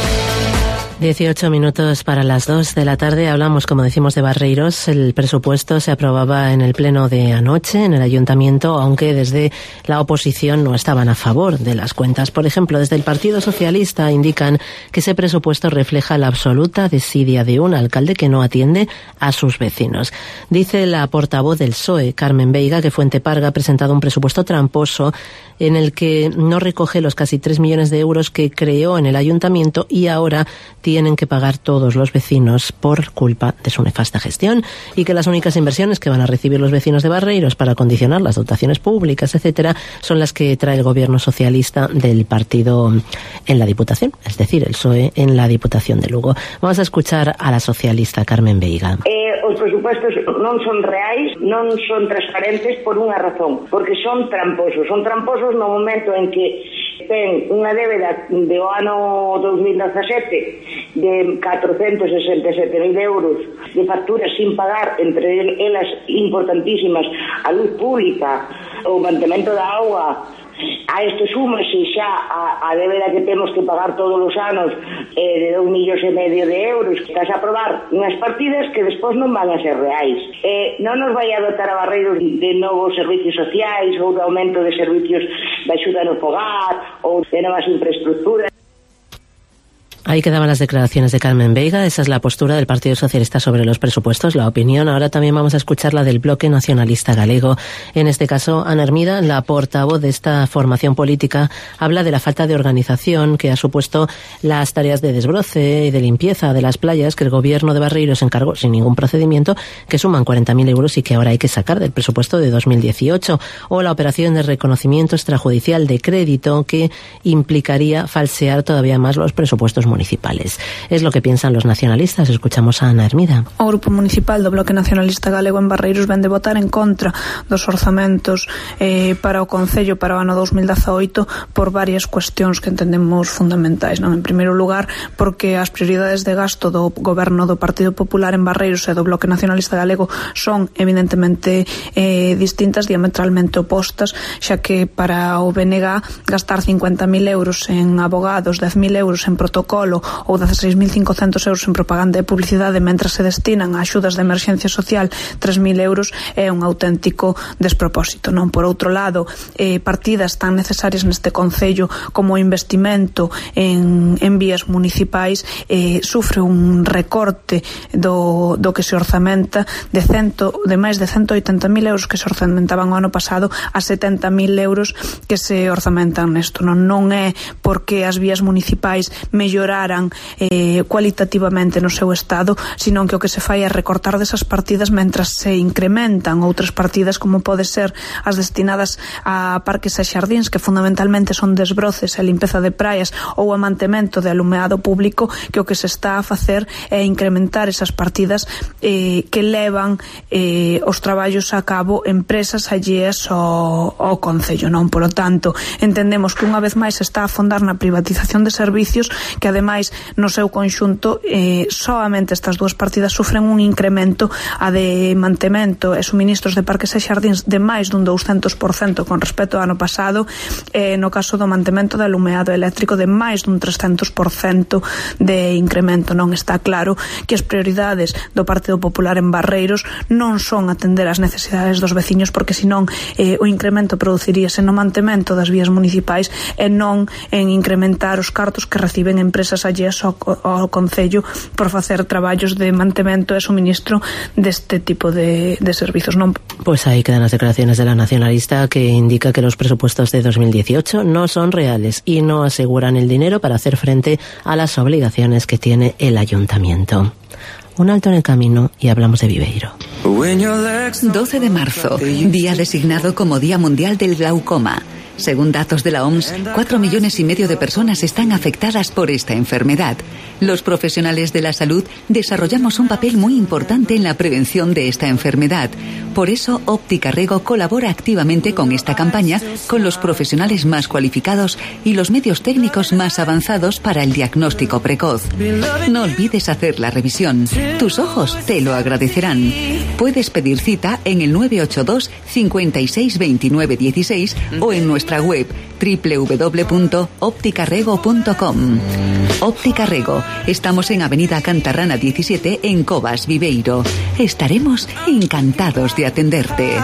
dieciocho minutos para las dos de la tarde. Hablamos, como decimos, de Barreiros. El presupuesto se aprobaba en el pleno de anoche en el ayuntamiento, aunque desde la oposición no estaban a favor de las cuentas. Por ejemplo, desde el Partido Socialista indican que ese presupuesto refleja la absoluta desidia de un alcalde que no atiende a sus vecinos. Dice la portavoz del P S O E, Carmen Veiga, que Fuente Parga ha presentado un presupuesto tramposo en el que no recoge los casi tres millones de euros que creó en el ayuntamiento y ahora tienen que pagar todos los vecinos por culpa de su nefasta gestión, y que las únicas inversiones que van a recibir los vecinos de Barreiros para condicionar las dotaciones públicas, etcétera, son las que trae el gobierno socialista del partido en la Diputación, es decir, el P S O E en la Diputación de Lugo. Vamos a escuchar a la socialista Carmen Veiga. Eh, os presupuestos non son reais, non son transparentes por unha razón, porque son tramposos. Son tramposos no momento en que ten unha débeda do ano dos mil dezasete de catrocentos sesenta e sete mil euros de facturas sin pagar, entre elas importantísimas a luz pública, o mantemento da auga. A isto súmase xa a, a débeda que temos que pagar todos os anos eh, de dous millóns e medio de euros, que estás a aprobar unhas partidas que despois non van a ser reais. Eh, non nos vai a dotar a Barreiros de novos servicios sociais ou de aumento de servicios de axuda no fogar ou de novas infraestructuras. Ahí quedaban las declaraciones de Carmen Veiga. Esa es la postura del Partido Socialista sobre los presupuestos, la opinión. Ahora también vamos a escuchar la del Bloque Nacionalista Galego. En este caso, Ana Hermida, la portavoz de esta formación política, habla de la falta de organización que ha supuesto las tareas de desbroce y de limpieza de las playas que el gobierno de Barreiros encargó sin ningún procedimiento, que suman cuarenta mil euros y que ahora hay que sacar del presupuesto de dos mil dieciocho. O la operación de reconocimiento extrajudicial de crédito, que implicaría falsear todavía más los presupuestos municipales. municipales. Es lo que piensan los nacionalistas. Escuchamos a Ana Hermida. O Grupo Municipal do Bloque Nacionalista Galego en Barreiros ven de votar en contra dos orzamentos eh, para o Concello para o ano dos mil dezaoito por varias cuestións que entendemos fundamentais, non? En primeiro lugar, porque as prioridades de gasto do goberno do Partido Popular en Barreiros e do Bloque Nacionalista Galego son evidentemente eh, distintas, diametralmente opostas, xa que para o B N G gastar cincuenta mil euros en abogados, dez mil euros en protocolo protocolo ou dezaseis mil cincocentos euros en propaganda e publicidade mentras se destinan a axudas de emerxencia social tres mil euros é un auténtico despropósito, non? Por outro lado, eh, partidas tan necesarias neste concello como o investimento en, en vías municipais eh, sufre un recorte do, do que se orzamenta de, cento, de máis de ciento oitenta mil euros que se orzamentaban o ano pasado a setenta mil euros que se orzamentan nesto. Non, non é porque as vías municipais melloraran eh, cualitativamente no seu estado, sino que o que se fai é recortar desas partidas mentras se incrementan outras partidas como pode ser as destinadas a parques e xardíns, que fundamentalmente son desbroces e limpeza de praias ou a mantemento de alumeado público, que o que se está a facer é incrementar esas partidas eh, que levan eh, os traballos a cabo empresas alleas ao, ao concello, non? Polo tanto, entendemos que unha vez máis se está a afondar na privatización de servicios que ademais no seu conxunto eh, soamente estas dúas partidas sufren un incremento a de mantemento e suministros de parques e xardíns de máis dun douscentos por cento con respecto ao ano pasado, e eh, no caso do mantemento de alumeado eléctrico de máis dun trescentos por cento de incremento. Non está claro que as prioridades do Partido Popular en Barreiros non son atender as necesidades dos veciños, porque senón eh, o incremento produciríase no mantemento das vías municipais e non en incrementar os cartos que reciben empresas alleas ao, ao concello por facer traballos de mantemento e suministro deste tipo de, de servizos, non? Pues ahí quedan las declaraciones de la nacionalista, que indica que los presupuestos de dos mil dieciocho no son reales y no aseguran el dinero para hacer frente a las obligaciones que tiene el ayuntamiento. Un alto en el camino y hablamos de Viveiro. doce de marzo, día designado como Día Mundial del Glaucoma. Según datos de la O M S, cuatro millones y medio de personas están afectadas por esta enfermedad. Los profesionales de la salud desarrollamos un papel muy importante en la prevención de esta enfermedad. Por eso, Óptica Rego colabora activamente con esta campaña con los profesionales más cualificados y los medios técnicos más avanzados para el diagnóstico precoz. No olvides hacer la revisión. Tus ojos te lo agradecerán. Puedes pedir cita en el nueve ocho dos, cincuenta y seis, veintinueve, dieciséis o en nuestra web doble u doble u doble u punto óptica rego punto com. Óptica Rego. Estamos en Avenida Cantarrana diecisiete en Covas, Viveiro. Estaremos encantados de atenderte.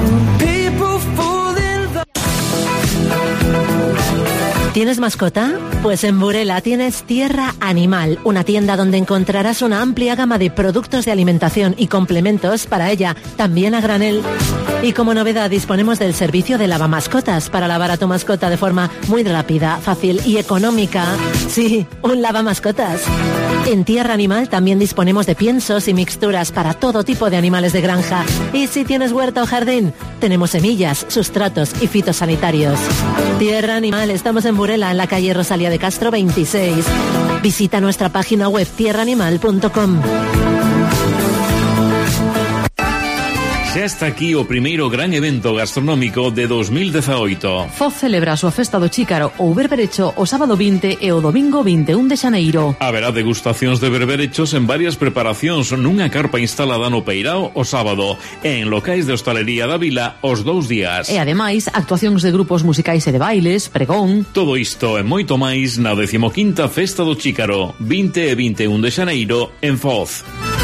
¿Tienes mascota? Pues en Burela tienes Tierra Animal, una tienda donde encontrarás una amplia gama de productos de alimentación y complementos para ella, también a granel. Y como novedad disponemos del servicio de lavamascotas para lavar a tu mascota de forma muy rápida, fácil y económica. Sí, un lavamascotas. En Tierra Animal también disponemos de piensos y mixturas para todo tipo de animales de granja. Y si tienes huerta o jardín, tenemos semillas, sustratos y fitosanitarios. Tierra Animal, estamos en Burela, en la calle Rosalía de Castro veintiséis. Visita nuestra página web tierra animal punto com. Xa está aquí o primeiro gran evento gastronómico de dos mil dezaoito. Foz celebra a súa festa do Chícaro ou berberecho o sábado vinte e o domingo vinte e un de xaneiro. Haberá degustacións de berberechos en varias preparacións nunha carpa instalada no Peirao o sábado e en locais de hostalería da vila os dous días. E ademais, actuacións de grupos musicais e de bailes, pregón. Todo isto e moito máis na decimoquinta Festa do Chícaro, vinte e vinte e un de xaneiro en Foz.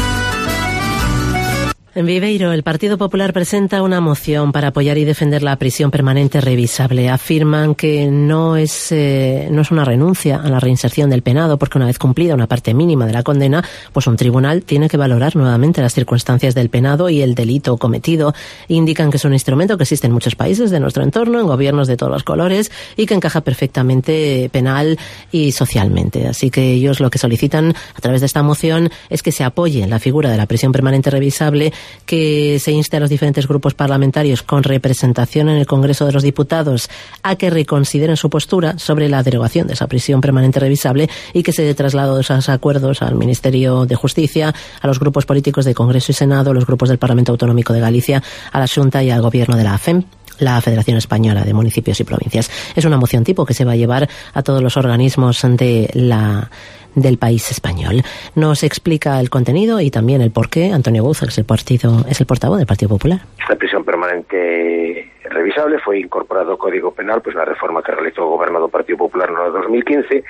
En Viveiro, el Partido Popular presenta una moción para apoyar y defender la prisión permanente revisable. Afirman que no es, eh, no es una renuncia a la reinserción del penado, porque una vez cumplida una parte mínima de la condena, pues un tribunal tiene que valorar nuevamente las circunstancias del penado y el delito cometido. Indican que es un instrumento que existe en muchos países de nuestro entorno, en gobiernos de todos los colores, y que encaja perfectamente penal y socialmente. Así que ellos lo que solicitan a través de esta moción es que se apoye la figura de la prisión permanente revisable, que se inste a los diferentes grupos parlamentarios con representación en el Congreso de los Diputados a que reconsideren su postura sobre la derogación de esa prisión permanente revisable y que se dé traslado de esos acuerdos al Ministerio de Justicia, a los grupos políticos de Congreso y Senado, a los grupos del Parlamento Autonómico de Galicia, a la Xunta y al Gobierno de la F E M, la Federación Española de Municipios y Provincias. Es una moción tipo que se va a llevar a todos los organismos de la del país español. Nos explica el contenido y también el porqué Antonio Bouza, que es el partido, es el portavoz del Partido Popular. Esta prisión permanente revisable foi incorporado ao Código Penal pois na reforma que realizou o Goberno do Partido Popular no dos mil quince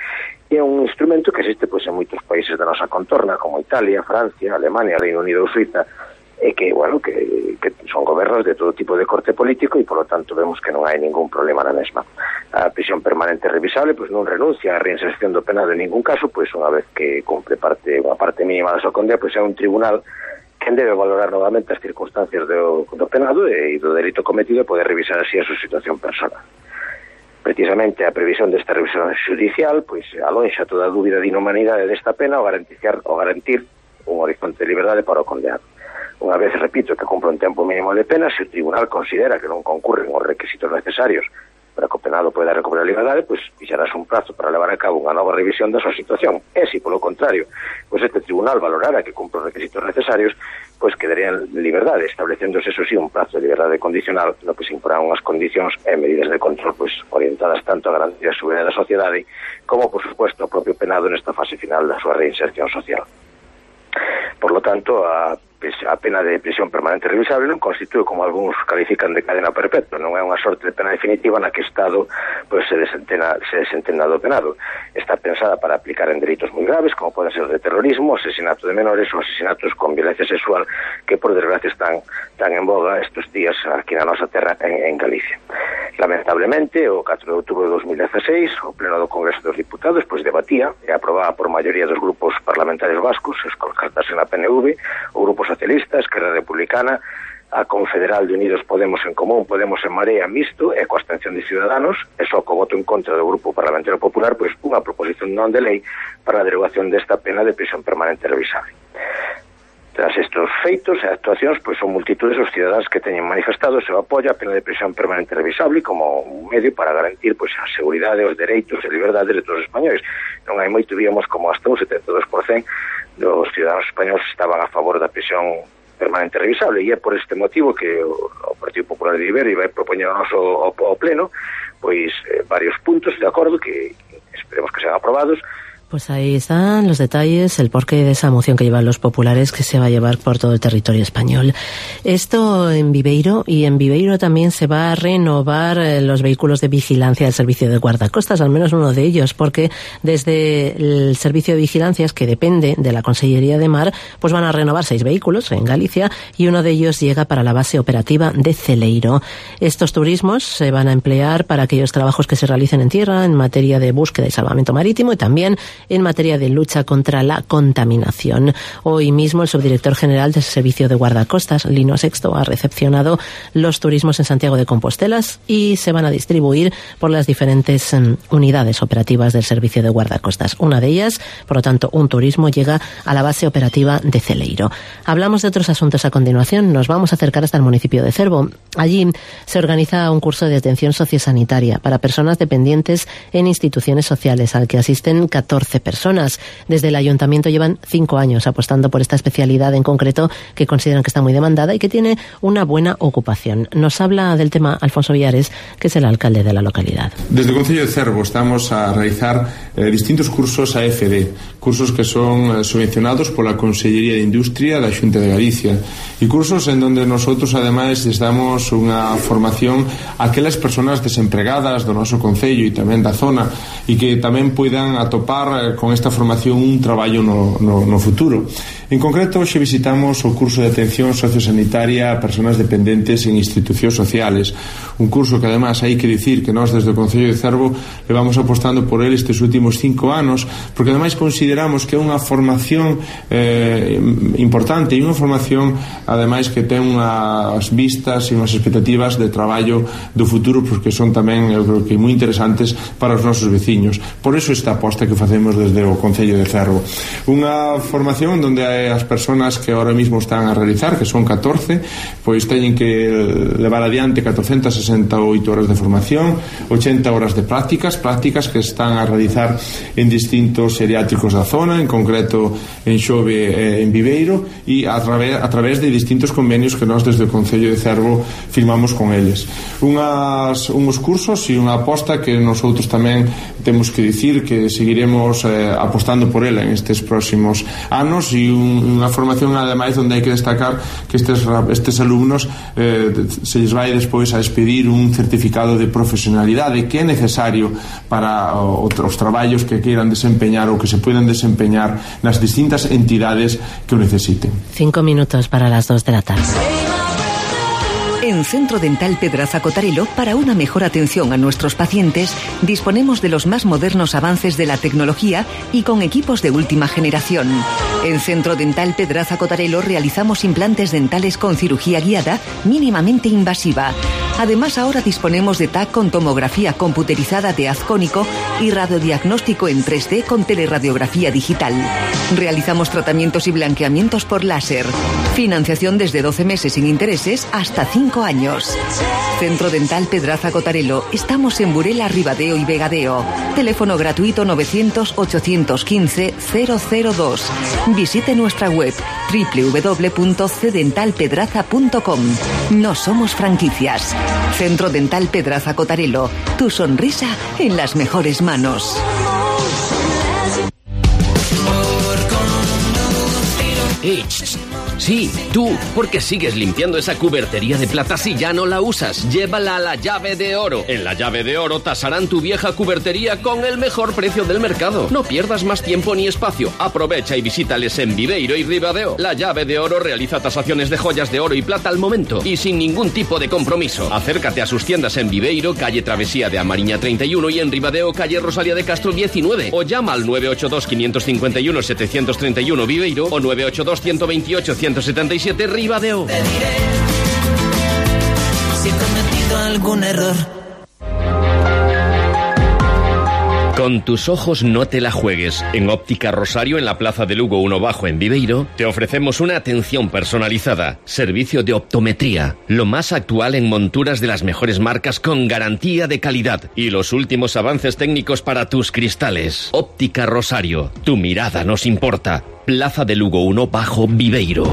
E é un instrumento que existe pois, en moitos países da nosa contorna, como Italia, Francia, Alemania, Reino Unido ou Suiza, e que, bueno, que, que son gobernos de todo tipo de corte político e, polo tanto, vemos que non hai ningún problema na mesma. A prisión permanente revisable pois non renuncia á reinserción do penado en ningún caso, pois unha vez que cumpre parte unha parte mínima da súa condena, pois é un tribunal quen debe valorar novamente as circunstancias do, do penado e do delito cometido e poder revisar así a súa situación personal. Precisamente a previsión desta revisión judicial pois alonxa toda a dúbida de inhumanidade desta pena ao garantir, ao garantir un horizonte de liberdade para o condenado. Unha vez, repito, que cumpre un tempo mínimo de pena, se o tribunal considera que non concurren os requisitos necesarios para que o penado poida recuperar a liberdade, pois fixarase un prazo para levar a cabo unha nova revisión da súa situación. E se, polo contrario, pois este tribunal valorara que cumpre os requisitos necesarios, pois quedaría en liberdade, establecéndose, eso sí, un prazo de liberdade condicional no que se imporán unhas condicións e medidas de control pois orientadas tanto a garantir a seguridade da sociedade como, por supuesto, ao propio penado nesta fase final da súa reinserción social. Por lo tanto, a a pena de prisión permanente revisable non constitúe, como algúns califican, de cadena perpetua, non é unha sorte de pena definitiva na que o Estado pues, se desentena, se desentenda do penado. Está pensada para aplicar en delitos moi graves, como poden ser de terrorismo, asesinato de menores ou asesinatos con violencia sexual, que por desgracia están tan en boga estes días aquí na nosa terra en, en Galicia. Lamentablemente, o catro de outubro de dos mil dieciséis, o Pleno do Congreso dos Diputados pois debatía e aprobaba por maioría dos grupos parlamentarios vascos, os colcartas na P N V, o Grupo Socialista, Esquerra Republicana, a Confederal de Unidos Podemos en Común, Podemos en Marea, Mixto, e coa abstención de Ciudadanos, e só co voto en contra do Grupo Parlamentario Popular, pois unha proposición non de lei para a derogación desta pena de prisión permanente revisable. Tras estes feitos e actuacións, pois son multitudes os cidadáns que teñen manifestado o seu apoio á pena de prisión permanente revisable como un medio para garantir pois a seguridade, os dereitos e liberdades de todos os españois. Non hai moito, víamos como hasta un setenta e dos por cento dos ciudadanos españoles estaban a favor da prisión permanente revisable, e é por este motivo que o, o Partido Popular de Iberia vai propoñer ao noso ao, ao pleno pois eh, varios puntos de acordo que esperemos que sean aprobados. Pues ahí están los detalles, el porqué de esa moción que llevan los populares que se va a llevar por todo el territorio español. Esto en Viveiro, y en Viveiro también se va a renovar los vehículos de vigilancia del servicio de guardacostas, al menos uno de ellos, porque desde el servicio de vigilancias, que depende de la Consellería de Mar, pues van a renovar seis vehículos en Galicia y uno de ellos llega para la base operativa de Celeiro. Estos turismos se van a emplear para aquellos trabajos que se realicen en tierra en materia de búsqueda y salvamento marítimo y también en materia de lucha contra la contaminación. Hoy mismo el subdirector general del Servicio de Guardacostas, Lino Sexto, ha recepcionado los turismos en Santiago de Compostela y se van a distribuir por las diferentes um, unidades operativas del Servicio de Guardacostas. Una de ellas, por lo tanto, un turismo llega a la base operativa de Celeiro. Hablamos de otros asuntos a continuación. Nos vamos a acercar hasta el municipio de Cervo. Allí se organiza un curso de atención sociosanitaria para personas dependientes en instituciones sociales al que asisten catorce personas. Desde el ayuntamiento llevan cinco años apostando por esta especialidad en concreto, que consideran que está muy demandada y que tiene una buena ocupación. Nos habla del tema Alfonso Villares, que es el alcalde de la localidad. Desde el Concello de Cervo estamos a realizar eh, distintos cursos A F D, cursos que son eh, subvencionados por la Consellería de Industria de la Xunta de Galicia, y cursos en donde nosotros además les damos unha formación a aquelas persoas desempregadas do noso concello e tamén da zona, e que tamén poidan atopar con esta formación un traballo no, no, no futuro. En concreto, hoxe visitamos o curso de atención sociosanitaria a persoas dependentes en institucións sociales, un curso que además hai que dicir que nós desde o Concello de Cervo levamos apostando por ele estes últimos cinco anos, porque ademais consideramos que é unha formación eh, importante e unha formación ademais que ten unhas vistas e unhas expectativas de traballo do futuro, porque son tamén, eu creo que moi interesantes para os nosos veciños. Por eso esta aposta que facemos desde o Concello de Cervo, unha formación onde as persoas que ahora mismo están a realizar, que son catorce, pois teñen que levar adiante catorcentas sesenta e oito horas de formación, ochenta horas de prácticas, prácticas que están a realizar en distintos geriátricos da da zona, en concreto en Xove e en Viveiro, e a través, a través de distintos convenios que nós desde o Concello de Cervo firmamos con eles. Unhas, unhos cursos e unha aposta que nosotros tamén temos que dicir que seguiremos eh, apostando por ela en estes próximos anos, e un, unha formación ademais onde hai que destacar que estes, estes alumnos eh, se lles vai despois a expedir un certificado de profesionalidade que é necesario para o, os traballos que queiran desempeñar ou que se puedan desempeñar nas distintas entidades que o necesiten. Cinco minutos para las dos de la tarde. En Centro Dental Pedraza Cotarelo, para una mejor atención a nuestros pacientes, disponemos de los más modernos avances de la tecnología y con equipos de última generación. En Centro Dental Pedraza Cotarelo realizamos implantes dentales con cirugía guiada mínimamente invasiva. Además, ahora disponemos de T A C con tomografía computerizada de haz cónico y radiodiagnóstico en tres D con teleradiografía digital. Realizamos tratamientos y blanqueamientos por láser. Financiación desde doce meses sin intereses hasta cinco años. Centro Dental Pedraza Cotarelo. Estamos en Burela, Ribadeo y Vegadeo. Teléfono gratuito novecientos, ochocientos quince, cero cero dos. Visite nuestra web doble u doble u doble u punto c dental pedraza punto com. No somos franquicias. Centro Dental Pedraza Cotarelo. Tu sonrisa en las mejores manos. Eh, ch, ch. Sí, tú, porque sigues limpiando esa cubertería de plata si ya no la usas. Llévala a La Llave de Oro. En La Llave de Oro tasarán tu vieja cubertería con el mejor precio del mercado. No pierdas más tiempo ni espacio. Aprovecha y visítales en Viveiro y Ribadeo. La Llave de Oro realiza tasaciones de joyas de oro y plata al momento y sin ningún tipo de compromiso. Acércate a sus tiendas en Viveiro, calle Travesía de Amariña treinta y uno, y en Ribadeo, calle Rosalía de Castro diecinueve. O llama al nueve ocho dos, cinco cinco uno, siete tres uno Viveiro o nueve ocho dos, uno dos ocho, ciento setenta y siete Ribadeo. Te diré si he cometido algún error. Con tus ojos no te la juegues. En Óptica Rosario, en la Plaza de Lugo uno Bajo en Viveiro, te ofrecemos una atención personalizada, servicio de optometría, lo más actual en monturas de las mejores marcas con garantía de calidad y los últimos avances técnicos para tus cristales. Óptica Rosario, tu mirada nos importa. Plaza de Lugo uno Bajo, Viveiro.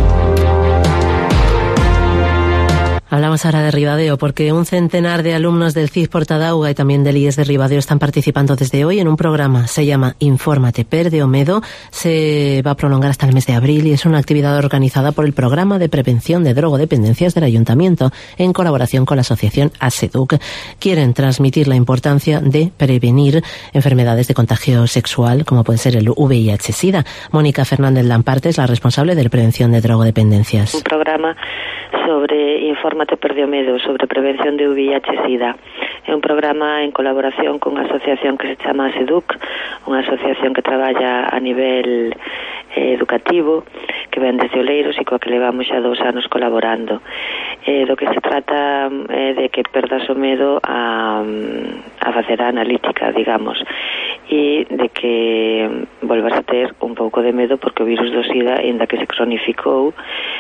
Hablamos ahora de Ribadeo porque un centenar de alumnos del C I S Portadauga y también del I E S de Ribadeo están participando desde hoy en un programa. Se llama Infórmate Perde o Medo. Se va a prolongar hasta el mes de abril y es una actividad organizada por el Programa de Prevención de Drogodependencias del Ayuntamiento en colaboración con la asociación ASEDUC. Quieren transmitir la importancia de prevenir enfermedades de contagio sexual como puede ser el V I H SIDA. Mónica Fernández Lamparte es la responsable de Prevención de Drogodependencias. Un programa sobre Infórmate Perde o Medo, sobre prevención de V I H SIDA. É un programa en colaboración con unha asociación que se chama ASEDUC, unha asociación que traballa a nivel eh, educativo, que ven desde Oleiros e coa que levamos xa dous anos colaborando. Eh, do que se trata é eh, de que perdas o medo a, a facer a analítica, digamos, e de que volvas a ter un pouco de medo porque o virus do SIDA, ainda que se cronificou,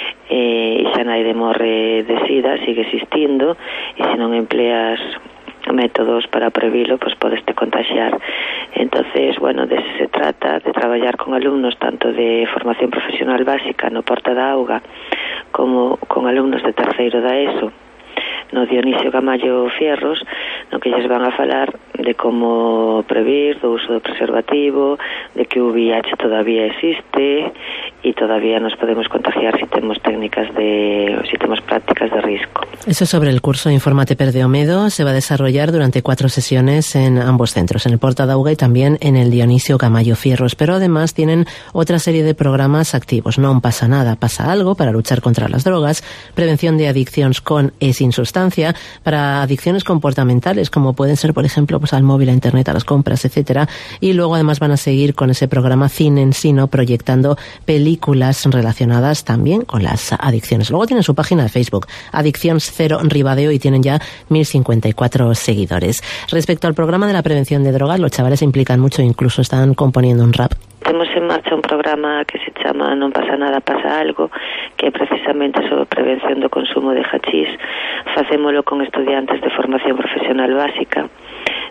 e xa naide morre de SIDA, sigue existindo, e se non empleas métodos para previlo, pois pues podes te contagiar. Entonces, bueno, de eso se trata, de traballar con alumnos tanto de formación profesional básica no Porta da Auga como con alumnos de terceiro da ESO no Dionisio Gamallo Fierros, no que lles van a falar de como previr do uso do preservativo, de que o V I H todavía existe e todavía nos podemos contagiar si temos técnicas de, si temos prácticas de risco. Eso sobre el curso Infórmate Perde o Medo se va a desarrollar durante cuatro sesiones en ambos centros, en el Porta da Auga y también en el Dionisio Gamallo Fierros, pero además tienen otra serie de programas activos. Non pasa nada, pasa algo para luchar contra las drogas, prevención de adiccións con e sin sustancia, para adicciones comportamentales como pueden ser, por ejemplo, pues al móvil, a internet, a las compras, etcétera, y luego además van a seguir con ese programa Cine en Sino, proyectando películas relacionadas también con las adicciones. Luego tienen su página de Facebook, Adicciones Cero Ribadeo, y tienen ya mil cincuenta y cuatro seguidores. Respecto al programa de la prevención de drogas, los chavales se implican mucho, incluso están componiendo un rap. Temos en marcha un programa que se chama Non pasa nada, pasa algo, que é precisamente sobre prevención do consumo de hachís. Facémolo con estudiantes de formación profesional básica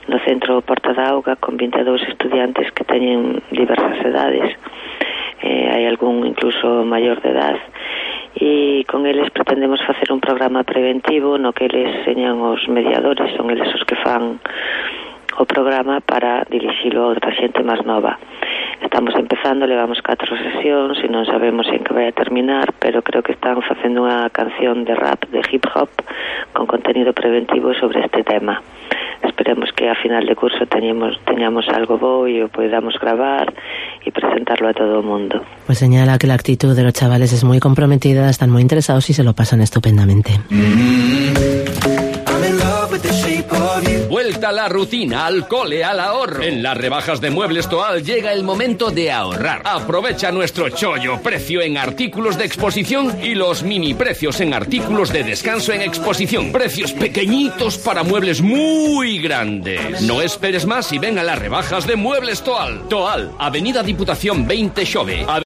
no centro Porta da Auga con vinte e dous estudiantes que teñen diversas edades, eh, hai algún incluso maior de edad, e con eles pretendemos facer un programa preventivo no que eles señan os mediadores, son eles os que fan o programa para dirixilo a outra xente máis nova. Estamos empezando, levamos catro sesións e non sabemos en que vai a terminar, pero creo que están facendo unha canción de rap, de hip hop, con contenido preventivo sobre este tema. Esperemos que a final de curso teñamos, teñamos algo bo e o podamos gravar y presentarlo a todo el mundo. Pues señala que la actitud de los chavales es muy comprometida, están muy interesados y se lo pasan estupendamente. Vuelta a la rutina, al cole, al ahorro. En las rebajas de Muebles Toal llega el momento de ahorrar. Aprovecha nuestro chollo precio en artículos de exposición y los mini precios en artículos de descanso en exposición. Precios pequeñitos para muebles muy grandes. No esperes más y ven a las rebajas de Muebles Toal. Toal, Avenida Diputación veinte Xove.